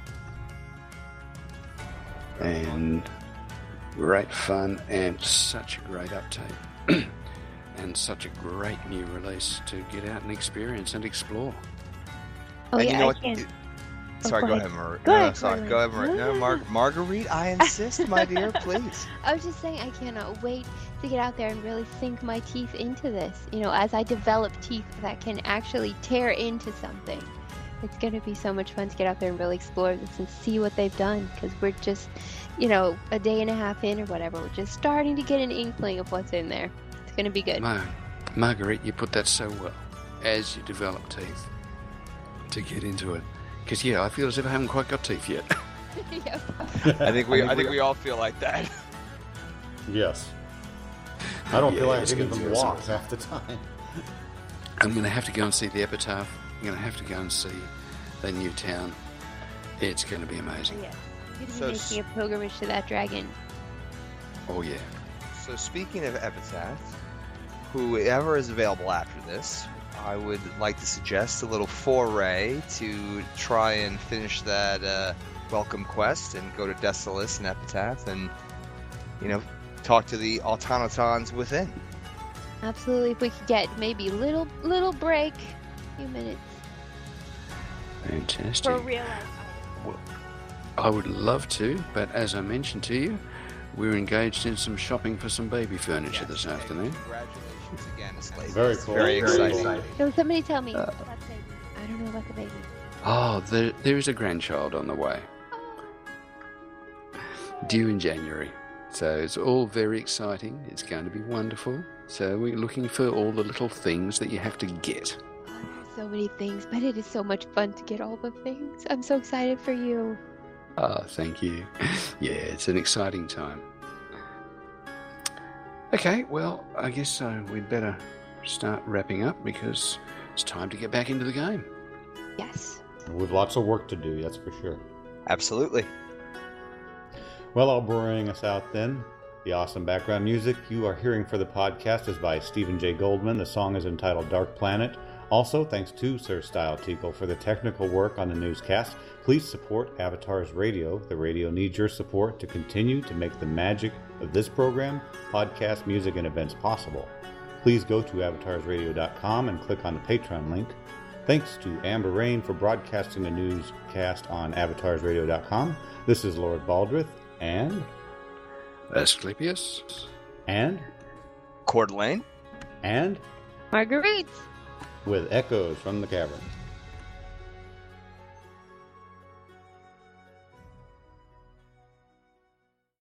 And great fun and such a great uptake. And such a great new release to get out and experience and explore. oh And yeah, you know I what? can't. Sorry, go go ahead. ahead, Mar- Go no, ahead, sorry, Courtland. go ahead, Mar- No, no, no, Mar- no. Marguerite, I insist, my dear, please. I was just saying I cannot wait to get out there and really sink my teeth into this. You know, as I develop teeth that can actually tear into something. It's going to be so much fun to get out there and really explore this and see what they've done, because we're just, you know, a day and a half in or whatever. We're just starting to get an inkling of what's in there. It's going to be good. Mar- Marguerite, you put that so well. As you develop teeth, to get into it. Because, yeah, I feel as if I haven't quite got teeth yet. Yep. I think we, I think we all feel like that. Yes. I don't Yeah, feel like I it's can gonna even be awesome. walk half the time. I'm going to have to go and see the Epitaph. I'm going to have to go and see the new town. It's going to be amazing. Yeah. You're So making s- a pilgrimage to that dragon. Oh, yeah. So speaking of Epitaph, whoever is available after this, I would like to suggest a little foray to try and finish that uh, welcome quest and go to Desolus and Epitaph and, you know, talk to the automatons within. Absolutely. If we could get maybe little little break, a few minutes. Fantastic. For real life. Well, I would love to, but as I mentioned to you, we're engaged in some shopping for some baby furniture Yes, this okay. afternoon. Congratulations again, Miss Lady. Very It's cool. Very Very exciting. So somebody tell me Uh, about the baby. I don't know about the baby. Oh, there, there is a grandchild on the way, due in January. So it's all very exciting. It's going to be wonderful. So we're looking for all the little things that you have to get. Oh, there's so many things, but it is so much fun to get all the things. I'm so excited for you. Ah, thank you. Yeah, it's an exciting time. Okay, well, I guess uh, we'd better start wrapping up because it's time to get back into the game. Yes. With lots of work to do, that's for sure. Absolutely. Well, I'll bring us out then. The awesome background music you are hearing for the podcast is by Stephen J. Goldman. The song is entitled Dark Planet. Also, thanks to Sir Style Tickle for the technical work on the newscast. Please support Avatars Radio. The radio needs your support to continue to make the magic of this program, podcast, music, and events possible. Please go to avatars radio dot com and click on the Patreon link. Thanks to Amber Rain for broadcasting the newscast on avatars radio dot com. This is Lord Baldrith and... Asclepius. and... Coeur d'Alene. and... Marguerite. with Echoes from the Cavern.